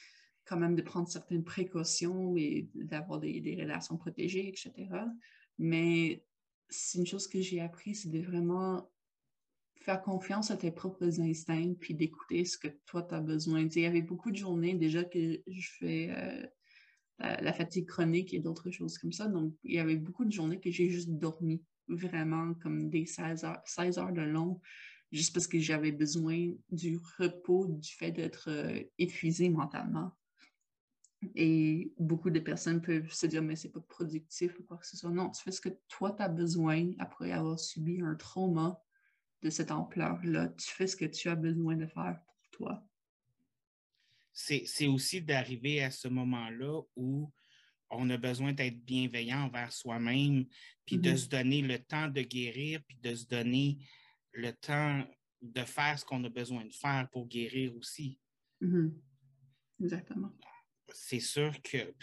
quand même de prendre certaines précautions et d'avoir des relations protégées, etc. Mais c'est une chose que j'ai appris, c'est de vraiment faire confiance à tes propres instincts puis d'écouter ce que toi, tu as besoin. Il y avait beaucoup de journées déjà que je fais la fatigue chronique et d'autres choses comme ça. Donc, il y avait beaucoup de journées que j'ai juste dormi, vraiment comme des 16 heures de long, juste parce que j'avais besoin du repos, du fait d'être épuisée mentalement. Et beaucoup de personnes peuvent se dire, mais c'est pas productif ou quoi que ce soit. Non, tu fais ce que toi, tu as besoin après avoir subi un trauma de cette ampleur-là. Tu fais ce que tu as besoin de faire pour toi. C'est aussi d'arriver à ce moment-là où on a besoin d'être bienveillant envers soi-même, puis de se donner le temps de guérir, puis de se donner le temps de faire ce qu'on a besoin de faire pour guérir aussi. Exactement. C'est sûr que...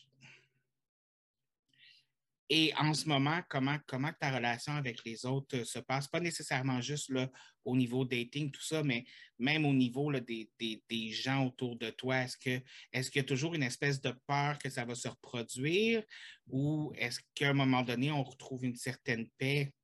Et en ce moment, comment ta relation avec les autres se passe? Pas nécessairement juste là, au niveau dating, tout ça, mais même au niveau là, des gens autour de toi. Est-ce qu'il y a toujours une espèce de peur que ça va se reproduire ou est-ce qu'à un moment donné, on retrouve une certaine paix?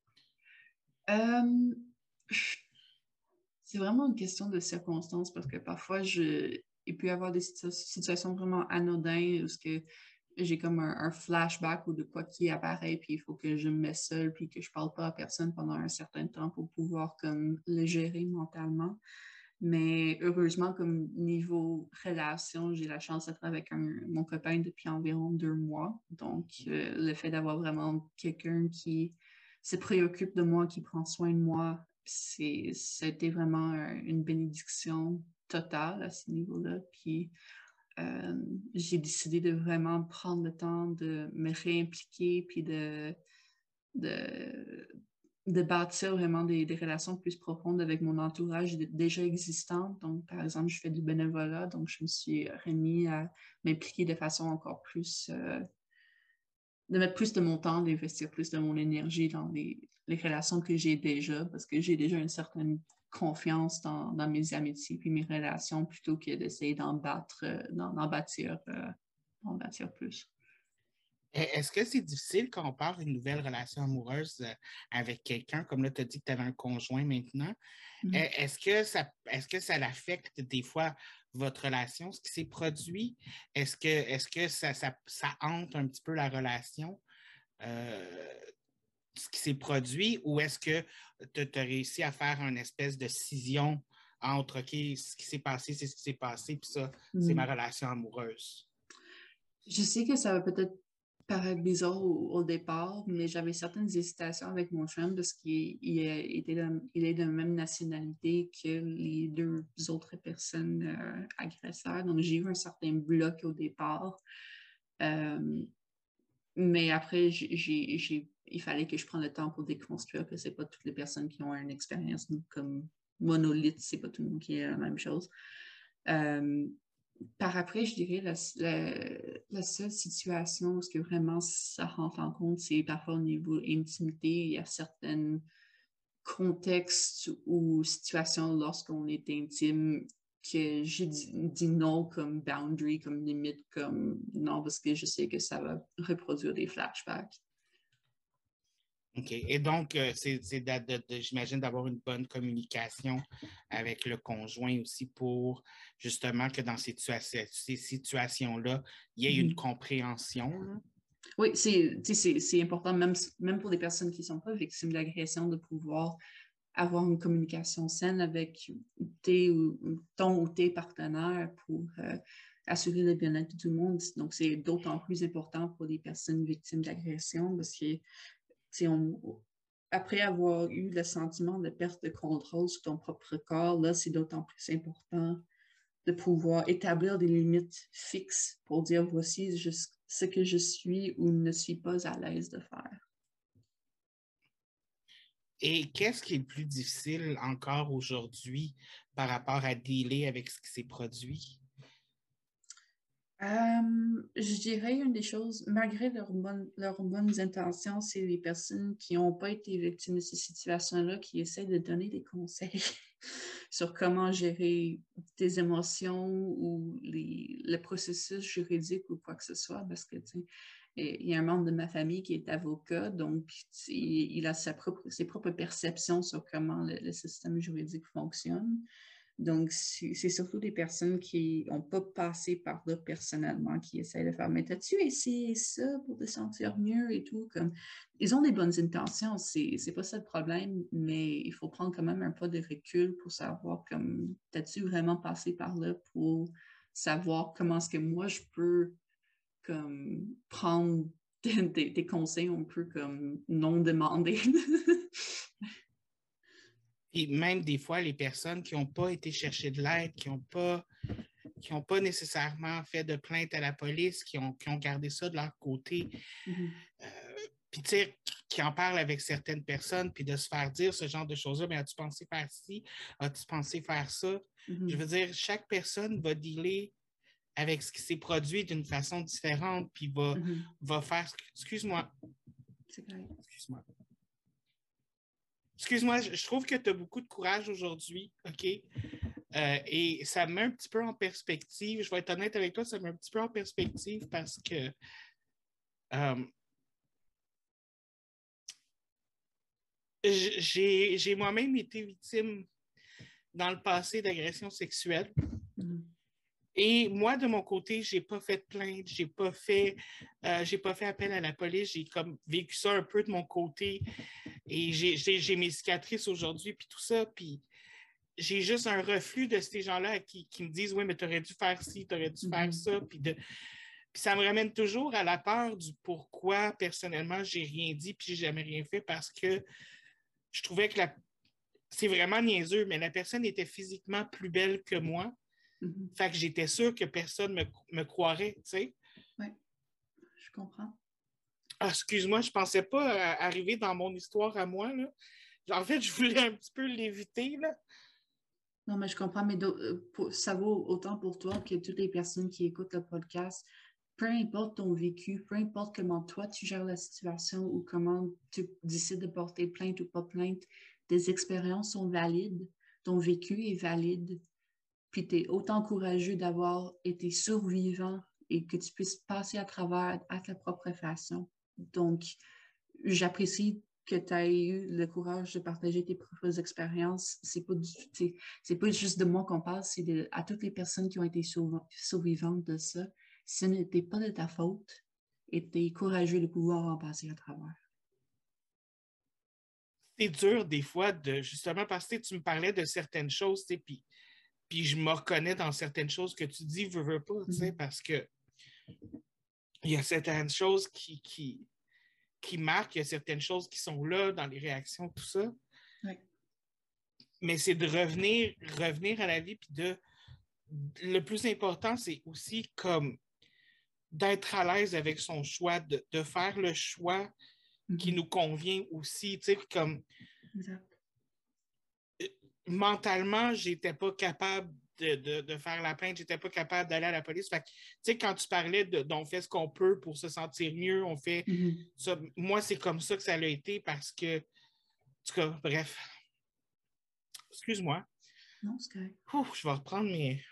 C'est vraiment une question de circonstances parce que parfois, il peut y avoir des situations vraiment anodines où que j'ai comme un flashback ou de quoi qui apparaît, puis il faut que je me mette seule, puis que je parle pas à personne pendant un certain temps pour pouvoir comme le gérer mentalement. Mais heureusement, comme niveau relation, j'ai la chance d'être avec mon copain depuis environ 2 mois. Donc, le fait d'avoir vraiment quelqu'un qui se préoccupe de moi, qui prend soin de moi, c'était vraiment une bénédiction totale à ce niveau-là. Puis, j'ai décidé de vraiment prendre le temps de me réimpliquer puis de, de bâtir vraiment des relations plus profondes avec mon entourage déjà existant. Donc, par exemple, je fais du bénévolat, donc je me suis remis à m'impliquer de façon encore plus, de mettre plus de mon temps, d'investir plus de mon énergie dans les relations que j'ai déjà, parce que j'ai déjà une certaine confiance dans mes amitiés puis mes relations plutôt que d'essayer d'en bâtir plus. Est-ce que c'est difficile quand on part d'une nouvelle relation amoureuse avec quelqu'un, comme là, tu as dit que tu avais un conjoint maintenant? Est-ce que ça l'affecte des fois votre relation, ce qui s'est produit? Est-ce que ça hante un petit peu la relation, ce qui s'est produit, ou est-ce que tu as réussi à faire une espèce de scission entre, OK, ce qui s'est passé, c'est ce qui s'est passé, puis ça, c'est ma relation amoureuse? Je sais que ça va peut-être paraître bizarre au départ, mais j'avais certaines hésitations avec mon chum parce il est de la même nationalité que les 2 autres personnes agresseurs. Donc, j'ai eu un certain bloc au départ. Mais après, il fallait que je prenne le temps pour déconstruire que c'est pas toutes les personnes qui ont une expérience comme monolithe, c'est pas tout le monde qui est la même chose. Par après, je dirais la seule situation où ce que vraiment ça rentre en compte, c'est parfois au niveau intimité. Il y a certains contextes ou situations lorsqu'on est intime que j'ai dit non comme boundary, comme limite, comme non, parce que je sais que ça va reproduire des flashbacks. OK. Et donc, j'imagine d'avoir une bonne communication avec le conjoint aussi pour justement que dans ces situations-là, il y ait une compréhension. Là. Oui, c'est important, même pour des personnes qui ne sont pas victimes d'agression, de pouvoir avoir une communication saine avec ton ou tes partenaires pour assurer le bien-être de tout le monde. Donc, c'est d'autant plus important pour les personnes victimes d'agression parce que après avoir eu le sentiment de perte de contrôle sur ton propre corps, là, c'est d'autant plus important de pouvoir établir des limites fixes pour dire voici ce que je suis ou ne suis pas à l'aise de faire. Et qu'est-ce qui est le plus difficile encore aujourd'hui par rapport à dealer avec ce qui s'est produit? Je dirais une des choses, malgré leurs bonnes intentions, c'est les personnes qui n'ont pas été victimes de ces situations-là qui essaient de donner des conseils. sur comment gérer tes émotions ou le processus juridique ou quoi que ce soit, parce que, tu sais, il y a un membre de ma famille qui est avocat, donc il a ses propres perceptions sur comment le système juridique fonctionne. Donc, c'est surtout des personnes qui n'ont pas passé par là personnellement, qui essaient de faire « Mais t'as-tu essayé ça pour te sentir mieux et tout? » Comme, ils ont des bonnes intentions, c'est pas ça le problème, mais il faut prendre quand même un pas de recul pour savoir comme « T'as-tu vraiment passé par là pour savoir comment est-ce que moi je peux comme prendre des conseils un peu comme non demandés? » Et même des fois, les personnes qui n'ont pas été chercher de l'aide, qui n'ont pas nécessairement fait de plainte à la police, qui ont gardé ça de leur côté, puis tu sais, qui en parlent avec certaines personnes, puis de se faire dire ce genre de choses-là, mais as-tu pensé faire ci? As-tu pensé faire ça? Je veux dire, chaque personne va dealer avec ce qui s'est produit d'une façon différente, puis va faire... Excuse-moi. C'est vrai. Excuse-moi. Excuse-moi, je trouve que tu as beaucoup de courage aujourd'hui, OK? Et ça me met un petit peu en perspective. Je vais être honnête avec toi, ça me met un petit peu en perspective parce que j'ai moi-même été victime dans le passé d'agressions sexuelles. Et moi, de mon côté, j'ai pas fait de plainte, j'ai pas fait appel à la police, j'ai comme vécu ça un peu de mon côté. Et j'ai mes cicatrices aujourd'hui, puis tout ça, puis j'ai juste un reflux de ces gens-là qui me disent « Oui, mais tu aurais dû faire ci, tu aurais dû faire ça. » Puis ça me ramène toujours à la peur du pourquoi, personnellement, j'ai rien dit puis j'ai jamais rien fait parce que je trouvais que c'est vraiment niaiseux, mais la personne était physiquement plus belle que moi. Fait que j'étais sûre que personne me croirait, tu sais. Oui, je comprends. Ah, excuse-moi, je pensais pas arriver dans mon histoire à moi, là. En fait, je voulais un petit peu l'éviter, là. Non, mais je comprends, mais ça vaut autant pour toi que toutes les personnes qui écoutent le podcast. Peu importe ton vécu, peu importe comment toi tu gères la situation ou comment tu décides de porter plainte ou pas plainte, tes expériences sont valides, ton vécu est valide, puis tu es autant courageux d'avoir été survivant et que tu puisses passer à travers à ta propre façon. Donc, j'apprécie que tu aies eu le courage de partager tes propres expériences. C'est pas juste de moi qu'on parle, c'est à toutes les personnes qui ont été survivantes de ça. Ce n'était pas de ta faute et tu es courageux de pouvoir en passer à travers. C'est dur des fois justement parce que tu me parlais de certaines choses, puis je me reconnais dans certaines choses que tu dis, veux pas, parce que il y a certaines choses qui marquent, il y a certaines choses qui sont là dans les réactions, tout ça. Oui. Mais c'est de revenir à la vie, puis le plus important, c'est aussi comme d'être à l'aise avec son choix, de faire le choix qui nous convient aussi, tu sais, comme exact. Mentalement, j'étais pas capable de faire la plainte, j'étais pas capable d'aller à la police. Fait que, tu sais, quand tu parlais d'on fait ce qu'on peut pour se sentir mieux, on fait ça. Moi, c'est comme ça que ça a été parce que, en tout cas, bref. Excuse-moi. Non, c'est correct. Je vais reprendre mes...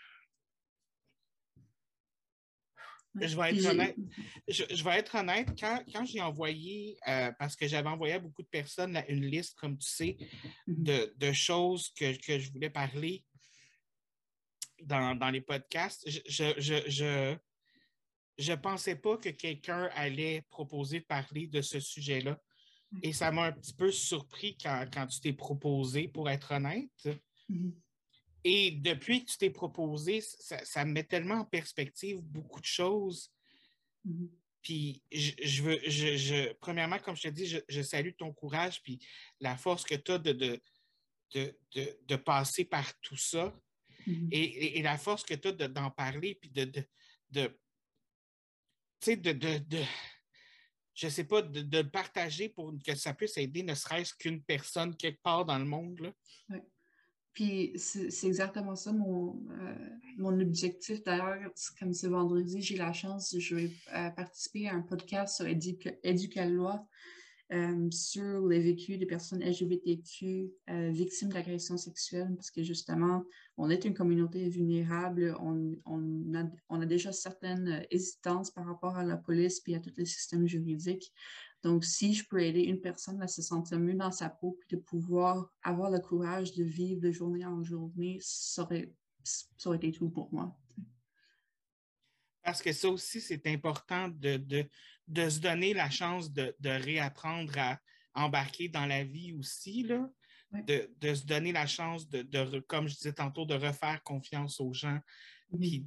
Ouais. Je vais être honnête. Je vais être honnête, quand j'ai envoyé, parce que j'avais envoyé à beaucoup de personnes là, une liste, comme tu sais, de choses que je voulais parler dans les podcasts, je pensais pas que quelqu'un allait proposer de parler de ce sujet-là. Et ça m'a un petit peu surpris quand tu t'es proposé, pour être honnête. Et depuis que tu t'es proposé, ça me met tellement en perspective beaucoup de choses. Puis premièrement, comme je te dis, je salue ton courage puis la force que tu as de passer par tout ça. Et la force que tu as d'en parler puis je sais pas, de le partager pour que ça puisse aider ne serait-ce qu'une personne quelque part dans le monde. Là. Oui. Puis c'est exactement ça mon objectif. D'ailleurs, comme ce vendredi, j'ai la chance, je vais participer à un podcast sur Éducalois. sur les vécus des personnes LGBTQ victimes d'agressions sexuelles, parce que justement, on est une communauté vulnérable, on a déjà certaines hésitances par rapport à la police puis à tous les systèmes juridiques. Donc, si je peux aider une personne à se sentir mieux dans sa peau puis de pouvoir avoir le courage de vivre de journée en journée, ça aurait été tout pour moi. Parce que ça aussi, c'est important de se donner la chance de réapprendre à embarquer dans la vie aussi, là. Ouais. De se donner la chance comme je disais tantôt, de refaire confiance aux gens. Puis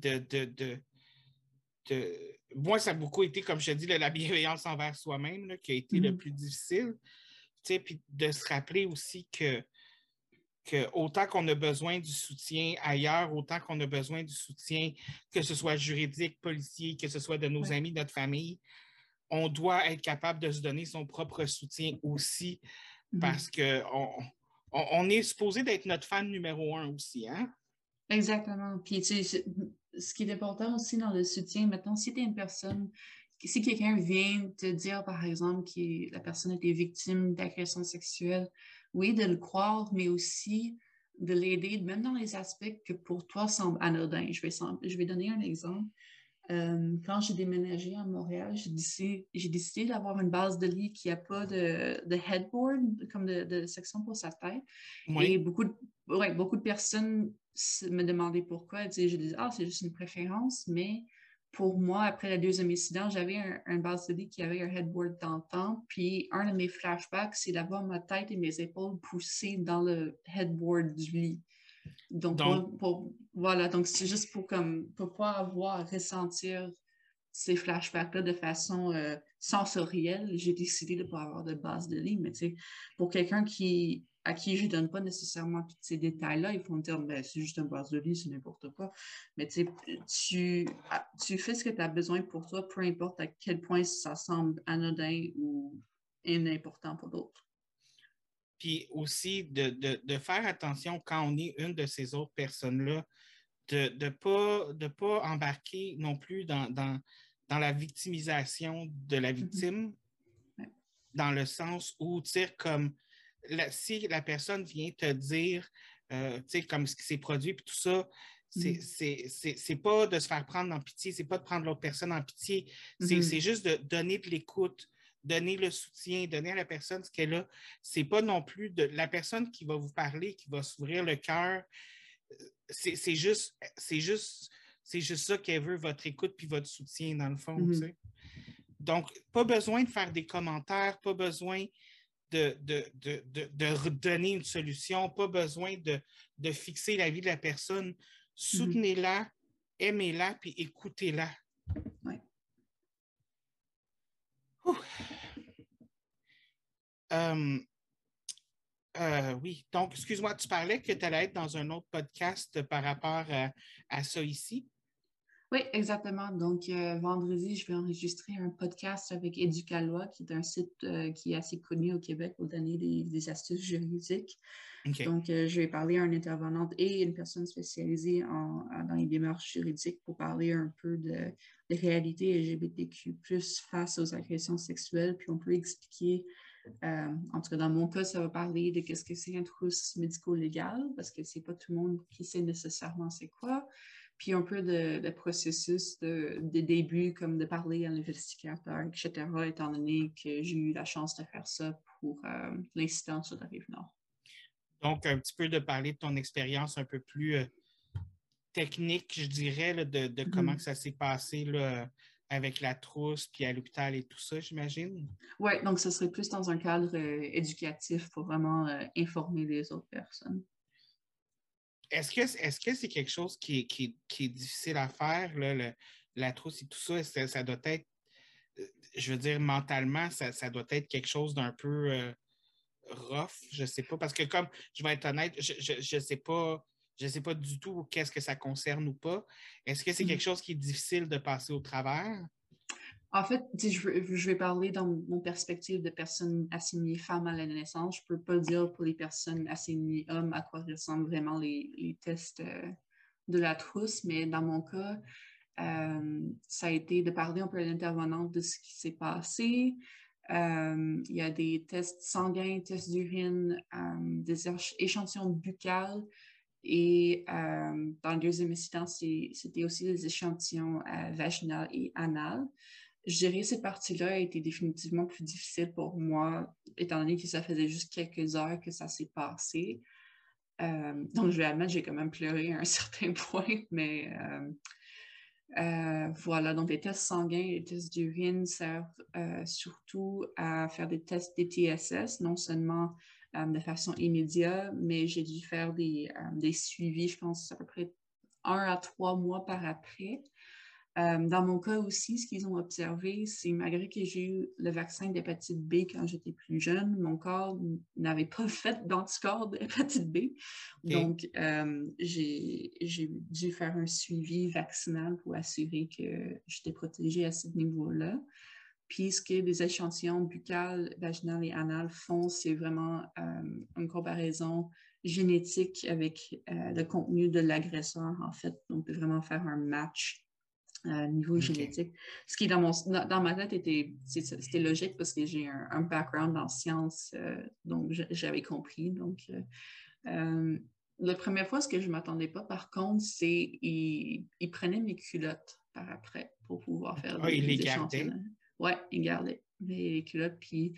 moi, ça a beaucoup été, comme je te dis, la bienveillance envers soi-même là, qui a été le plus difficile. Puis de se rappeler aussi que autant qu'on a besoin du soutien ailleurs, autant qu'on a besoin du soutien, que ce soit juridique, policier, que ce soit de nos amis, notre famille, on doit être capable de se donner son propre soutien aussi parce qu'on est supposé d'être notre fan numéro 1 aussi, hein? Exactement. Puis, tu sais, ce qui est important aussi dans le soutien, maintenant, si tu es une personne, si quelqu'un vient te dire, par exemple, que la personne était victime d'agression sexuelle, oui, de le croire, mais aussi de l'aider, même dans les aspects que pour toi semblent anodins. Je vais donner un exemple. Quand j'ai déménagé à Montréal, j'ai décidé d'avoir une base de lit qui n'a pas de headboard, comme de section pour sa tête. Oui. Et beaucoup de personnes me demandaient pourquoi. Je disais, ah, c'est juste une préférence. Mais pour moi, après le deuxième incident, j'avais un base de lit qui avait un headboard d'antan. Puis un de mes flashbacks, c'est d'avoir ma tête et mes épaules poussées dans le headboard du lit. Donc, voilà, donc c'est juste pour pouvoir avoir, ressentir ces flashbacks-là de façon sensorielle. J'ai décidé de ne pas avoir de base de lit, mais tu sais, pour quelqu'un à qui je ne donne pas nécessairement tous ces détails-là, ils vont me dire, ben, c'est juste une base de lit, c'est n'importe quoi. Mais tu sais, tu fais ce que tu as besoin pour toi, peu importe à quel point ça semble anodin ou inimportant pour d'autres. Puis aussi de faire attention quand on est une de ces autres personnes-là, de ne pas embarquer non plus dans la victimisation de la victime, dans le sens où, tu sais, comme si la personne vient te dire, tu sais, comme ce qui s'est produit, puis tout ça, c'est pas de se faire prendre en pitié, c'est pas de prendre l'autre personne en pitié, c'est juste de donner de l'écoute, donner le soutien, donner à la personne ce qu'elle a. C'est pas non plus de la personne qui va vous parler, qui va s'ouvrir le cœur. C'est juste ça qu'elle veut, votre écoute puis votre soutien, dans le fond. Tu sais. Donc, pas besoin de faire des commentaires, pas besoin de redonner une solution, pas besoin de fixer la vie de la personne. Soutenez-la, aimez-la, puis écoutez-la. Ouais. Oui, donc, excuse-moi, tu parlais que tu allais être dans un autre podcast par rapport à ça ici? Oui, exactement. Donc, vendredi, je vais enregistrer un podcast avec Éducalois, qui est un site qui est assez connu au Québec pour donner des astuces juridiques. Okay. Donc, je vais parler à une intervenante et une personne spécialisée dans les démarches juridiques pour parler un peu de réalités LGBTQ+, face aux agressions sexuelles. Puis, on peut expliquer, en tout cas, dans mon cas, ça va parler de qu'est-ce que c'est un trousse médico-légal, parce que c'est pas tout le monde qui sait nécessairement c'est quoi. Puis un peu de processus de début, comme de parler à l'investigateur, etc., étant donné que j'ai eu la chance de faire ça pour l'incident sur la Rive-Nord. Donc, un petit peu de parler de ton expérience un peu plus technique, je dirais, là, de comment que ça s'est passé là, avec la trousse, puis à l'hôpital et tout ça, j'imagine? Oui, donc ce serait plus dans un cadre éducatif pour vraiment informer les autres personnes. Est-ce que c'est quelque chose qui est difficile à faire, là, la trousse et tout ça? Ça doit être, je veux dire, mentalement, ça doit être quelque chose d'un peu rough, je ne sais pas. Parce que comme, je vais être honnête, je ne sais pas du tout qu'est-ce que ça concerne ou pas. Est-ce que c'est quelque chose qui est difficile de passer au travers? En fait, je vais parler dans mon perspective de personne assignées femme à la naissance. Je ne peux pas dire pour les personnes assignées hommes à quoi ressemblent vraiment les tests de la trousse, mais dans mon cas, ça a été de parler un peu à l'intervenante de ce qui s'est passé, Il y a des tests sanguins, tests d'urine, des échantillons buccales. Et dans le deuxième incident, c'était aussi des échantillons vaginales et anales. Gérer ces parties-là a été définitivement plus difficile pour moi, étant donné que ça faisait juste quelques heures que ça s'est passé. Donc, je vais admettre, j'ai quand même pleuré à un certain point, mais voilà. Donc, les tests sanguins et les tests d'urine servent surtout à faire des tests DTSS, non seulement de façon immédiate, mais j'ai dû faire des suivis, je pense, à peu près 1 à 3 mois par après. Dans mon cas aussi, ce qu'ils ont observé, c'est malgré que j'ai eu le vaccin d'hépatite B quand j'étais plus jeune, mon corps n'avait pas fait d'anticorps d'hépatite B. Okay. Donc, j'ai dû faire un suivi vaccinal pour assurer que j'étais protégée à ce niveau-là. Puis, ce que les échantillons buccales, vaginales et anales font, c'est vraiment une comparaison génétique avec le contenu de l'agresseur, en fait. Donc, de vraiment faire un match niveau génétique. Ce qui, dans ma tête, c'était logique parce que j'ai un background en sciences, donc j'avais compris. Donc, la première fois, ce que je ne m'attendais pas, par contre, c'est qu'ils prenaient mes culottes par après pour pouvoir faire des échantillons. Oui, ils gardaient mes culottes, puis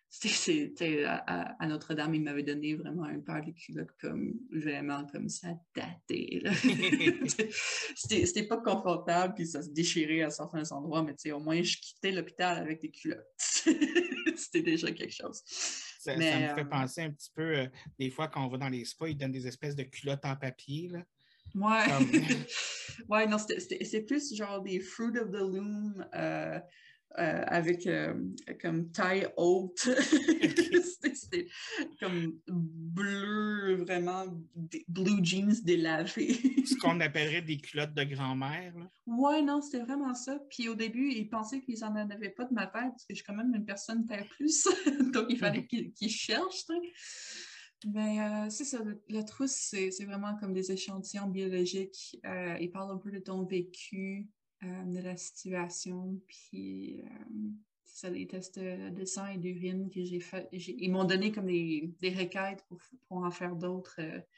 à Notre-Dame, il m'avait donné vraiment un paire de culottes vraiment comme ça daté. C'était pas confortable, puis ça se déchirait à certains endroits, mais au moins je quittais l'hôpital avec des culottes. C'était déjà quelque chose. Ça me fait penser un petit peu, des fois quand on va dans les spas, ils donnent des espèces de culottes en papier, là. Ouais. Ouais, non, c'est plus genre des Fruit of the Loom avec comme taille haute. C'était comme bleu, vraiment, blue jeans délavés. Ce qu'on appellerait des culottes de grand-mère. Ouais, non, c'était vraiment ça. Puis au début, ils pensaient qu'ils n'en avaient pas de ma taille, parce que je suis quand même une personne taille plus. Donc, il fallait qu'ils cherchent. Mais c'est ça, le trousse, c'est vraiment comme des échantillons biologiques. Ils parlent un peu de ton vécu, de la situation, puis c'est ça, des tests de sang et d'urine que j'ai fait. Ils m'ont donné comme des requêtes pour en faire d'autres.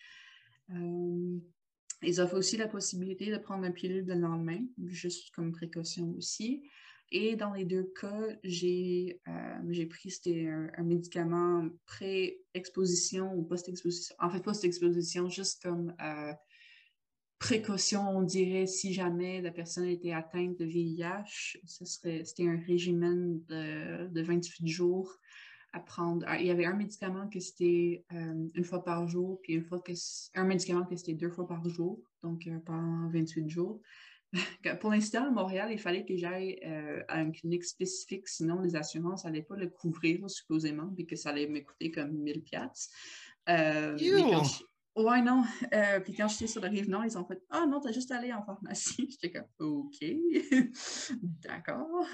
Ils offrent aussi la possibilité de prendre un pilule le lendemain, juste comme précaution aussi. Et dans les deux cas, j'ai pris un médicament pré-exposition ou post-exposition. En fait, post-exposition, juste comme précaution, on dirait, si jamais la personne était atteinte de VIH, c'était un régime de 28 jours à prendre. Il y avait un médicament que c'était une fois par jour, puis un médicament que c'était 2 fois par jour, donc pendant 28 jours. Pour l'instant, à Montréal, il fallait que j'aille à une clinique spécifique, sinon les assurances n'allaient pas le couvrir, supposément, puis que ça allait me coûter comme 1000 $. Ouais, non. Puis quand j'étais sur la Rive-Nord, ils ont fait « Ah non, t'as juste allé en pharmacie. » J'étais comme « OK. D'accord. »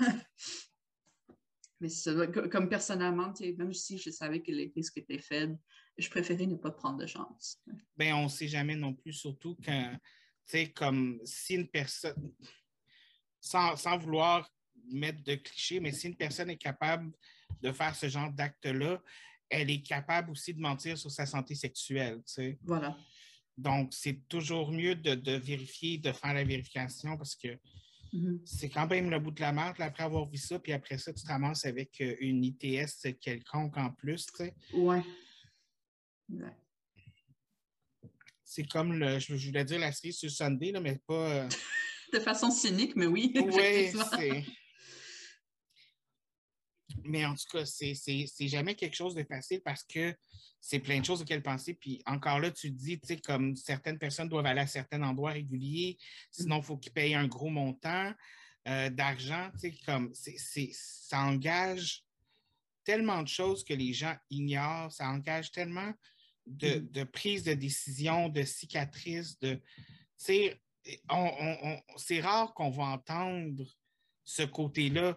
Mais comme personnellement, même si je savais que les risques étaient faibles, je préférais ne pas prendre de chance. Ben, on ne sait jamais non plus, surtout quand, tu sais, comme si une personne, sans vouloir mettre de clichés, mais si une personne est capable de faire ce genre d'acte-là, elle est capable aussi de mentir sur sa santé sexuelle, tu sais. Voilà. Donc, c'est toujours mieux de vérifier, de faire la vérification parce que c'est quand même le bout de la marque après avoir vu ça, puis après ça, tu te ramasses avec une ITS quelconque en plus, tu sais. Ouais. Ouais. C'est comme, je voulais dire la série sur Sunday, là, mais pas... De façon cynique, mais oui. Oui, c'est... Mais en tout cas, c'est jamais quelque chose de facile parce que c'est plein de choses auxquelles penser. Puis encore là, tu te dis, tu sais, comme certaines personnes doivent aller à certains endroits réguliers, sinon il faut qu'ils payent un gros montant d'argent. Tu sais, comme ça engage tellement de choses que les gens ignorent. Ça engage tellement de prise de décision, de cicatrices, tu sais, c'est rare qu'on va entendre ce côté-là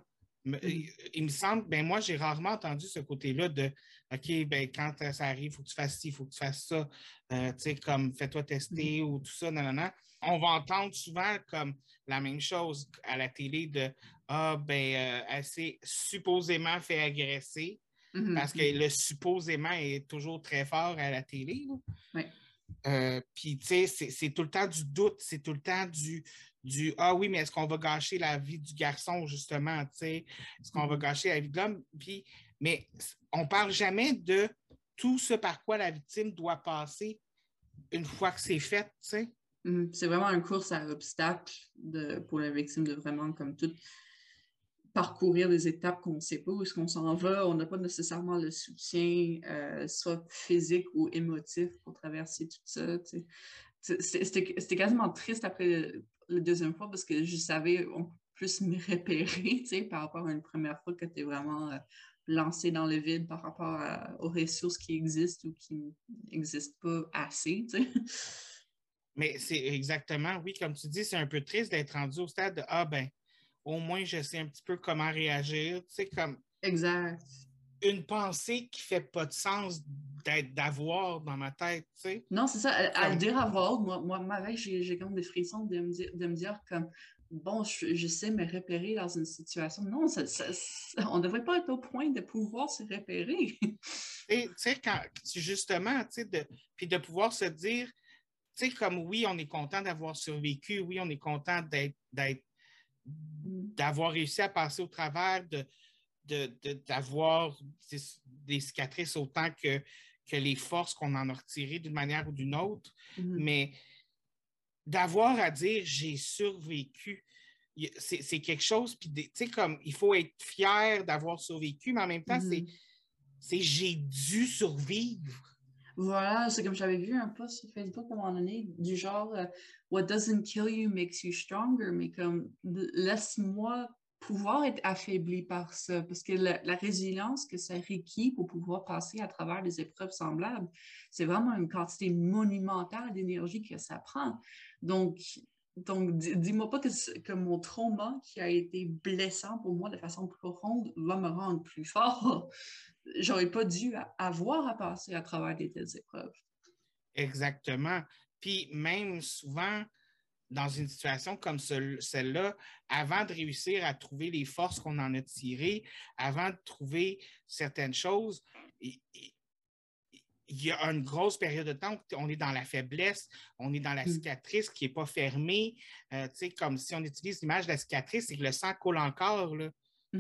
Il me semble, ben moi, j'ai rarement entendu ce côté-là de OK, ben quand ça arrive, il faut que tu fasses ci, il faut que tu fasses ça, tu sais, comme fais-toi tester ou tout ça, non, non, non. On va entendre souvent comme la même chose à la télé de Ah, ben, elle s'est supposément fait agresser parce que le supposément est toujours très fort à la télé. Oui. Puis, tu sais, c'est tout le temps du doute, c'est tout le temps du Ah oui, mais est-ce qu'on va gâcher la vie du garçon, justement, tu sais? Est-ce qu'on va gâcher la vie de l'homme? Puis, mais on ne parle jamais de tout ce par quoi la victime doit passer une fois que c'est fait, tu sais? C'est vraiment une course à obstacles pour la victime de vraiment, comme tout, parcourir des étapes qu'on ne sait pas où est-ce qu'on s'en va. On n'a pas nécessairement le soutien, soit physique ou émotif, pour traverser tout ça. C'était quasiment triste après la deuxième fois parce que je savais on peut plus me repérer par rapport à une première fois que tu es vraiment lancé dans le vide par rapport aux ressources qui existent ou qui n'existent pas assez. T'sais. Mais c'est exactement, oui, comme tu dis, c'est un peu triste d'être rendu au stade de Ah ben, au moins je sais un petit peu comment réagir. Tu sais, comme Exact. une pensée qui fait pas de sens d'avoir dans ma tête, tu sais. Non, c'est ça. À le dire à voix haute, moi j'ai comme des frissons de me dire comme, bon, je sais me repérer dans une situation. Non, on ne devrait pas être au point de pouvoir se repérer. Tu sais, justement, tu sais, puis de pouvoir se dire, tu sais, comme oui, on est content d'avoir survécu, oui, on est content d'avoir réussi à passer au travers, d'avoir des cicatrices autant que les forces qu'on en a retirées d'une manière ou d'une autre, mais d'avoir à dire j'ai survécu, c'est quelque chose, puis tu sais, comme il faut être fier d'avoir survécu, mais en même temps, c'est j'ai dû survivre. Voilà, c'est comme j'avais vu un post sur Facebook à un moment donné, du genre What doesn't kill you makes you stronger, mais comme laisse-moi pouvoir être affaibli par ça, parce que la résilience que ça requiert pour pouvoir passer à travers des épreuves semblables, c'est vraiment une quantité monumentale d'énergie que ça prend. Donc dis-moi pas que mon trauma qui a été blessant pour moi de façon profonde va me rendre plus fort. J'aurais pas dû avoir à passer à travers des telles épreuves. Exactement. Puis même souvent, dans une situation comme celle-là, avant de réussir à trouver les forces qu'on en a tirées, avant de trouver certaines choses, il y a une grosse période de temps où on est dans la faiblesse, on est dans la cicatrice qui n'est pas fermée. Comme si on utilise l'image de la cicatrice, c'est que le sang coule encore. Là.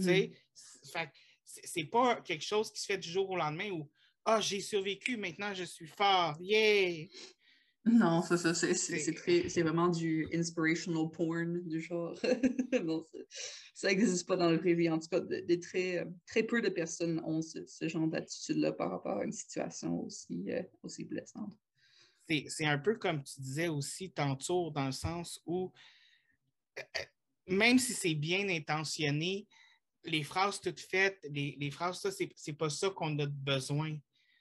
C'est pas quelque chose qui se fait du jour au lendemain où Ah, j'ai survécu, maintenant je suis fort. Yeah! Non, c'est vraiment du inspirational porn du genre. Non, ça n'existe pas dans la vraie vie. En tout cas, très peu de personnes ont ce genre d'attitude-là par rapport à une situation aussi blessante. C'est un peu comme tu disais aussi tantôt, dans le sens où même si c'est bien intentionné, les phrases toutes faites, les phrases, ça, c'est pas ça qu'on a besoin.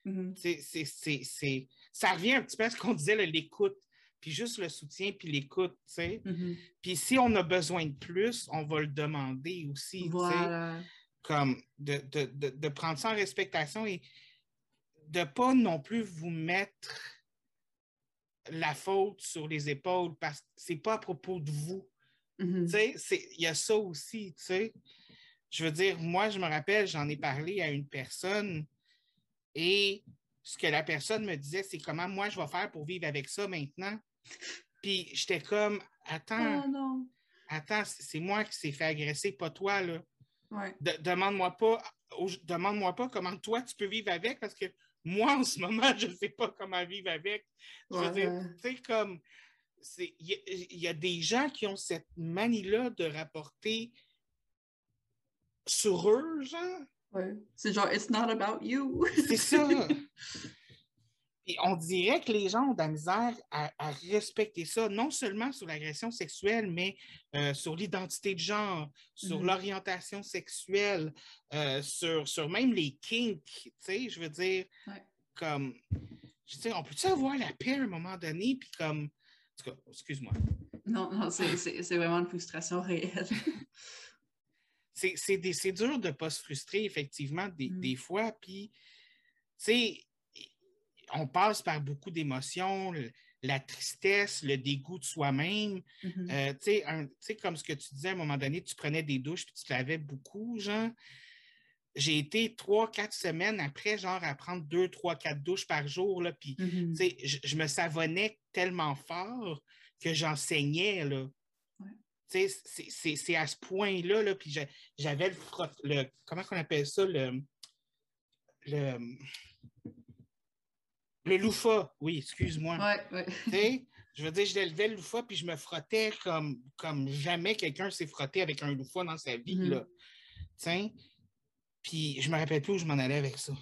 Ça revient un petit peu à ce qu'on disait, l'écoute, puis juste le soutien, puis l'écoute, tu sais. Puis si on a besoin de plus, on va le demander aussi, voilà. tu sais. Comme de prendre ça en respectation et de ne pas non plus vous mettre la faute sur les épaules parce que c'est pas à propos de vous. Tu sais, il y a ça aussi, tu sais. Je veux dire, moi, je me rappelle, j'en ai parlé à une personne et ce que la personne me disait, c'est comment moi je vais faire pour vivre avec ça maintenant. Puis j'étais comme, attends, c'est moi qui s'est fait agresser, pas toi, là. Ouais. Demande-moi pas comment toi tu peux vivre avec parce que moi, en ce moment, je ne sais pas comment vivre avec. Je veux dire, tu sais, comme, il y a des gens qui ont cette manie-là de rapporter sur eux, genre. Ouais. C'est genre, it's not about you. C'est ça. Et on dirait que les gens ont de la misère à respecter ça, non seulement sur l'agression sexuelle, mais sur l'identité de genre, sur l'orientation sexuelle, sur même les kinks, tu sais, je veux dire, comme, tu sais, on peut-tu avoir la paix à un moment donné, puis comme, en tout cas, excuse-moi. Non, c'est vraiment une frustration réelle. c'est dur de ne pas se frustrer, effectivement, des fois. Puis, tu sais, on passe par beaucoup d'émotions, la tristesse, le dégoût de soi-même. Tu sais, comme ce que tu disais, à un moment donné, tu prenais des douches puis tu te lavais beaucoup, genre. J'ai été 3-4 semaines après, genre, à prendre 2, 3, 4 douches par jour, là, puis, tu sais, je me savonnais tellement fort que j'en saignais, là. Tu sais, c'est à ce point-là, là, puis j'avais comment on appelle ça, le, le loofah, oui, excuse-moi. Ouais. Tu sais, je veux dire, je levais le loofah, puis je me frottais comme jamais quelqu'un s'est frotté avec un loofah dans sa vie, là. Tu sais, puis je me rappelle plus où je m'en allais avec ça.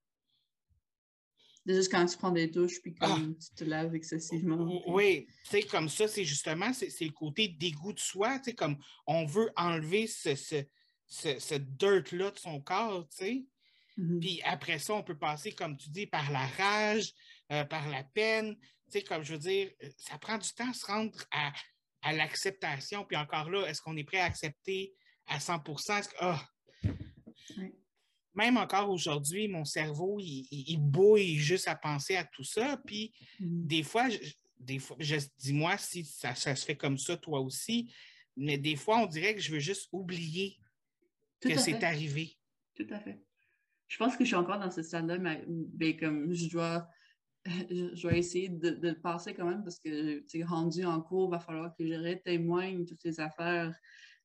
C'est juste quand tu prends des douches puis comme tu te laves excessivement. Oui, tu sais, comme ça, c'est justement, c'est le côté dégoût de soi, tu sais, comme on veut enlever ce dirt-là de son corps, tu sais. Puis après ça, on peut passer, comme tu dis, par la rage, par la peine, tu sais, comme je veux dire, ça prend du temps à se rendre à l'acceptation. Puis encore là, est-ce qu'on est prêt à accepter à 100%? Même encore aujourd'hui, mon cerveau, il bouille juste à penser à tout ça. Puis des fois, dis-moi si ça se fait comme ça, toi aussi, mais des fois, on dirait que je veux juste oublier que c'est arrivé. Tout à fait. Je pense que je suis encore dans ce stade-là, mais comme je dois essayer de le passer quand même parce que, tu sais, rendu en cours, il va falloir que je témoigne toutes les affaires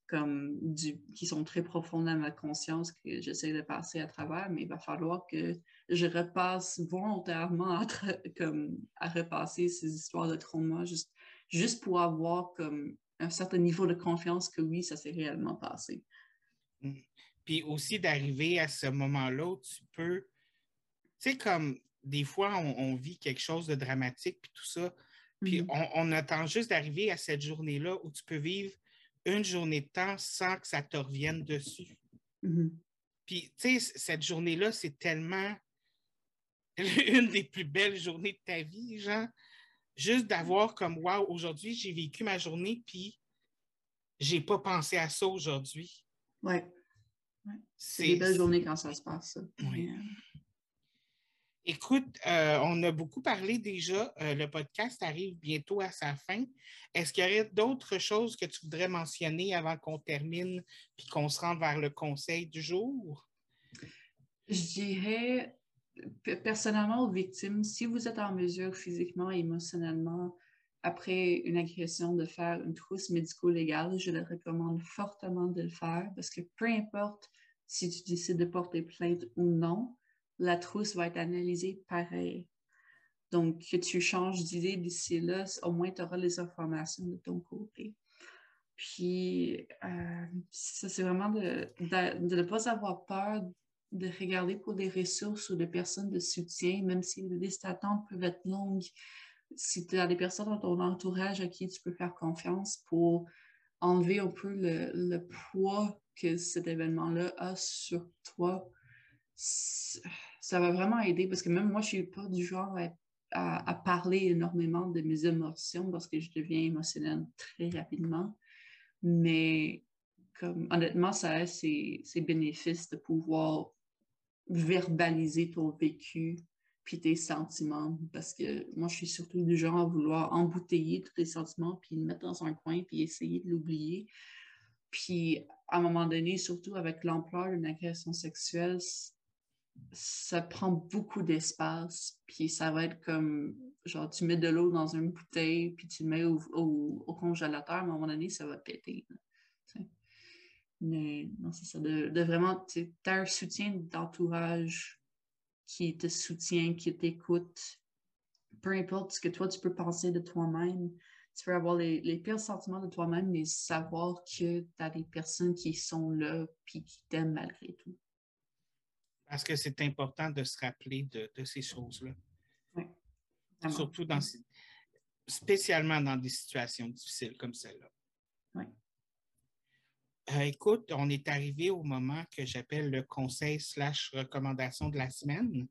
qui sont très profondes dans ma conscience que j'essaie de passer à travers, mais il va falloir que je repasse volontairement à repasser ces histoires de trauma juste pour avoir comme un certain niveau de confiance que oui, ça s'est réellement passé. Puis aussi d'arriver à ce moment-là où tu peux, tu sais, comme des fois, on vit quelque chose de dramatique, puis tout ça, puis on attend juste d'arriver à cette journée-là où tu peux vivre une journée de temps sans que ça te revienne dessus. Puis, tu sais, cette journée-là, c'est tellement une des plus belles journées de ta vie, genre. Juste d'avoir comme, wow, aujourd'hui, j'ai vécu ma journée, puis j'ai pas pensé à ça aujourd'hui. Ouais. C'est des belles journées quand ça se passe, ça. Oui. Écoute, on a beaucoup parlé déjà. Le podcast arrive bientôt à sa fin. Est-ce qu'il y aurait d'autres choses que tu voudrais mentionner avant qu'on termine puis qu'on se rende vers le conseil du jour? Je dirais, personnellement aux victimes, si vous êtes en mesure physiquement et émotionnellement, après une agression, de faire une trousse médico-légale, je le recommande fortement de le faire parce que peu importe si tu décides de porter plainte ou non, la trousse va être analysée pareil. Donc, que tu changes d'idée d'ici là, au moins tu auras les informations de ton côté. Puis, ça, c'est vraiment de ne pas avoir peur de regarder pour des ressources ou des personnes de soutien, même si les listes d'attente peuvent être longues. Si tu as des personnes dans ton entourage à qui tu peux faire confiance pour enlever un peu le poids que cet événement-là a sur toi, ça va vraiment aider parce que même moi, je ne suis pas du genre à parler énormément de mes émotions parce que je deviens émotionnelle très rapidement. Mais comme, honnêtement, ça a ses bénéfices de pouvoir verbaliser ton vécu puis tes sentiments. Parce que moi, je suis surtout du genre à vouloir embouteiller tous tes sentiments puis le mettre dans un coin puis essayer de l'oublier. Puis, à un moment donné, surtout avec l'ampleur d'une agression sexuelle, ça prend beaucoup d'espace, puis ça va être comme, genre, tu mets de l'eau dans une bouteille, puis tu le mets au congélateur, mais à un moment donné, ça va péter. Là, mais non, c'est ça, de vraiment, tu as un soutien d'entourage qui te soutient, qui t'écoute, peu importe ce que toi, tu peux penser de toi-même, tu peux avoir les pires sentiments de toi-même, mais savoir que tu as des personnes qui sont là, puis qui t'aiment malgré tout. Parce que c'est important de se rappeler de ces choses-là. Oui, surtout spécialement dans des situations difficiles comme celle-là. Oui. Écoute, on est arrivé au moment que j'appelle le conseil/recommandation de la semaine.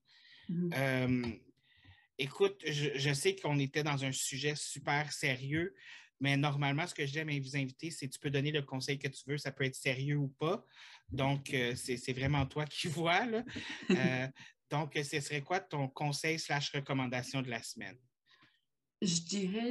Écoute, je sais qu'on était dans un sujet super sérieux. Mais normalement, ce que j'aime à vous inviter, c'est que tu peux donner le conseil que tu veux, ça peut être sérieux ou pas. Donc, c'est vraiment toi qui vois, là. Donc, ce serait quoi ton conseil / recommandation de la semaine? Je dirais,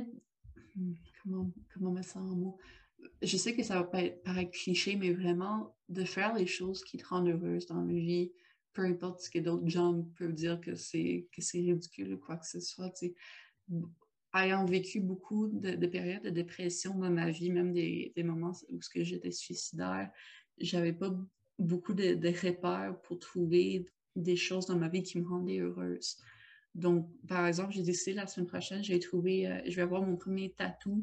comment mettre ça en mots? Je sais que ça va paraître cliché, mais vraiment, de faire les choses qui te rendent heureuse dans la vie, peu importe ce que d'autres gens peuvent dire que c'est ridicule ou quoi que ce soit. Tu sais. Ayant vécu beaucoup de périodes de dépression dans ma vie, même des moments où j'étais suicidaire, j'avais pas beaucoup de repères pour trouver des choses dans ma vie qui me rendaient heureuse. Donc, par exemple, j'ai décidé la semaine prochaine, je vais avoir mon premier tatou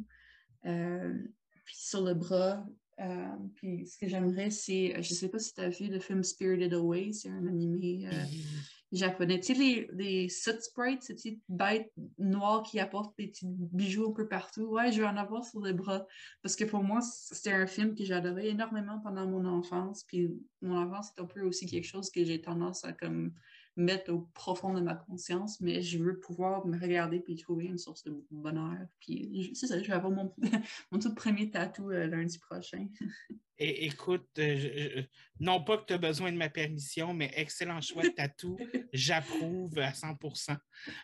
puis sur le bras. Puis ce que j'aimerais, c'est, je sais pas si tu as vu le film Spirited Away, c'est un animé japonais. Tu sais, les soot sprites, ces petites bêtes noires qui apportent des petits bijoux un peu partout. Ouais, je vais en avoir sur le bras. Parce que pour moi, c'était un film que j'adorais énormément pendant mon enfance. Puis mon enfance, c'est un peu aussi quelque chose que j'ai tendance à comme mettre au profond de ma conscience, mais je veux pouvoir me regarder puis trouver une source de bonheur. Puis c'est ça, je vais avoir mon tout premier tatou lundi prochain. Et, écoute, non pas que tu as besoin de ma permission, mais excellent choix de tatou. J'approuve à 100%.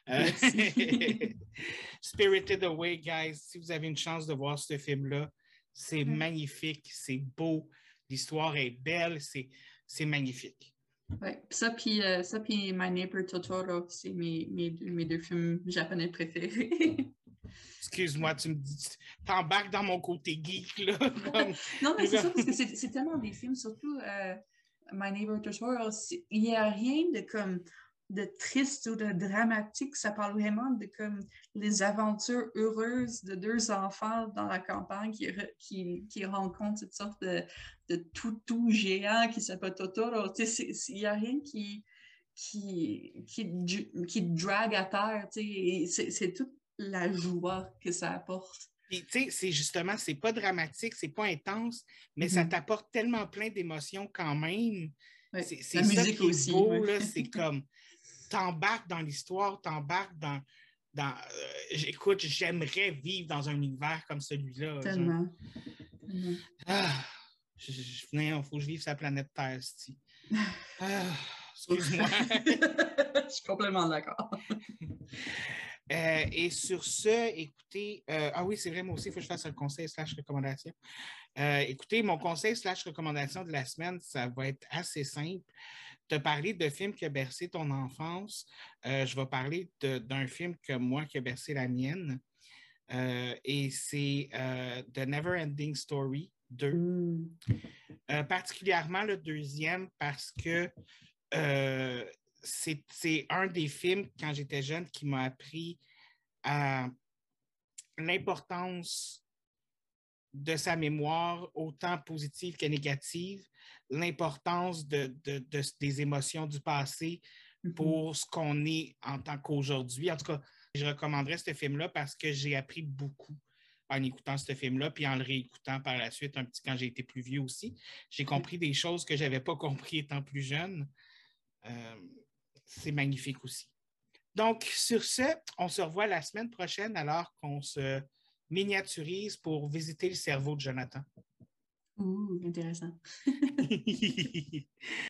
Merci. Spirited Away, guys, si vous avez une chance de voir ce film-là, c'est magnifique, c'est beau, l'histoire est belle, c'est magnifique. Ouais, ça, puis My Neighbor Totoro, c'est mes deux films japonais préférés. Excuse-moi, tu me dis, t'embarques dans mon côté geek, là. Comme... Non, mais c'est ça, parce que c'est tellement des films, surtout My Neighbor Totoro, il n'y a rien de comme de triste ou de dramatique, ça parle vraiment de comme les aventures heureuses de deux enfants dans la campagne qui rencontrent toutes sortes de toutous géants qui s'appellent Totoro. Il n'y a rien qui drague à terre. C'est toute la joie que ça apporte. Puis, tu sais, c'est justement, c'est pas dramatique, c'est pas intense, mais ça t'apporte tellement plein d'émotions quand même. Ouais. C'est La ça musique qui est aussi. beau, Ouais. là. C'est comme, t'embarques dans l'histoire, t'embarques dans écoute, j'aimerais vivre dans un univers comme celui-là. Tellement. Ah, il faut que je vive sa planète Terre, c'ti. Ah, excuse-moi. Je suis complètement d'accord. Et sur ce, écoutez, ah oui, c'est vrai, moi aussi, il faut que je fasse un conseil / recommandation. Écoutez, mon conseil / recommandation de la semaine, ça va être assez simple. Tu as parlé de films qui ont bercé ton enfance. Je vais parler d'un film que moi qui a bercé la mienne. Et c'est The Never-Ending Story 2. Particulièrement le deuxième parce que c'est un des films, quand j'étais jeune, qui m'a appris à l'importance de sa mémoire, autant positive que négative, l'importance des émotions du passé pour ce qu'on est en tant qu'aujourd'hui. En tout cas, je recommanderais ce film-là parce que j'ai appris beaucoup en écoutant ce film-là, puis en le réécoutant par la suite, un petit quand j'ai été plus vieux aussi. J'ai compris des choses que je n'avais pas compris étant plus jeune. C'est magnifique aussi. Donc, sur ce, on se revoit la semaine prochaine alors qu'on se miniaturise pour visiter le cerveau de Jonathan. Intéressant.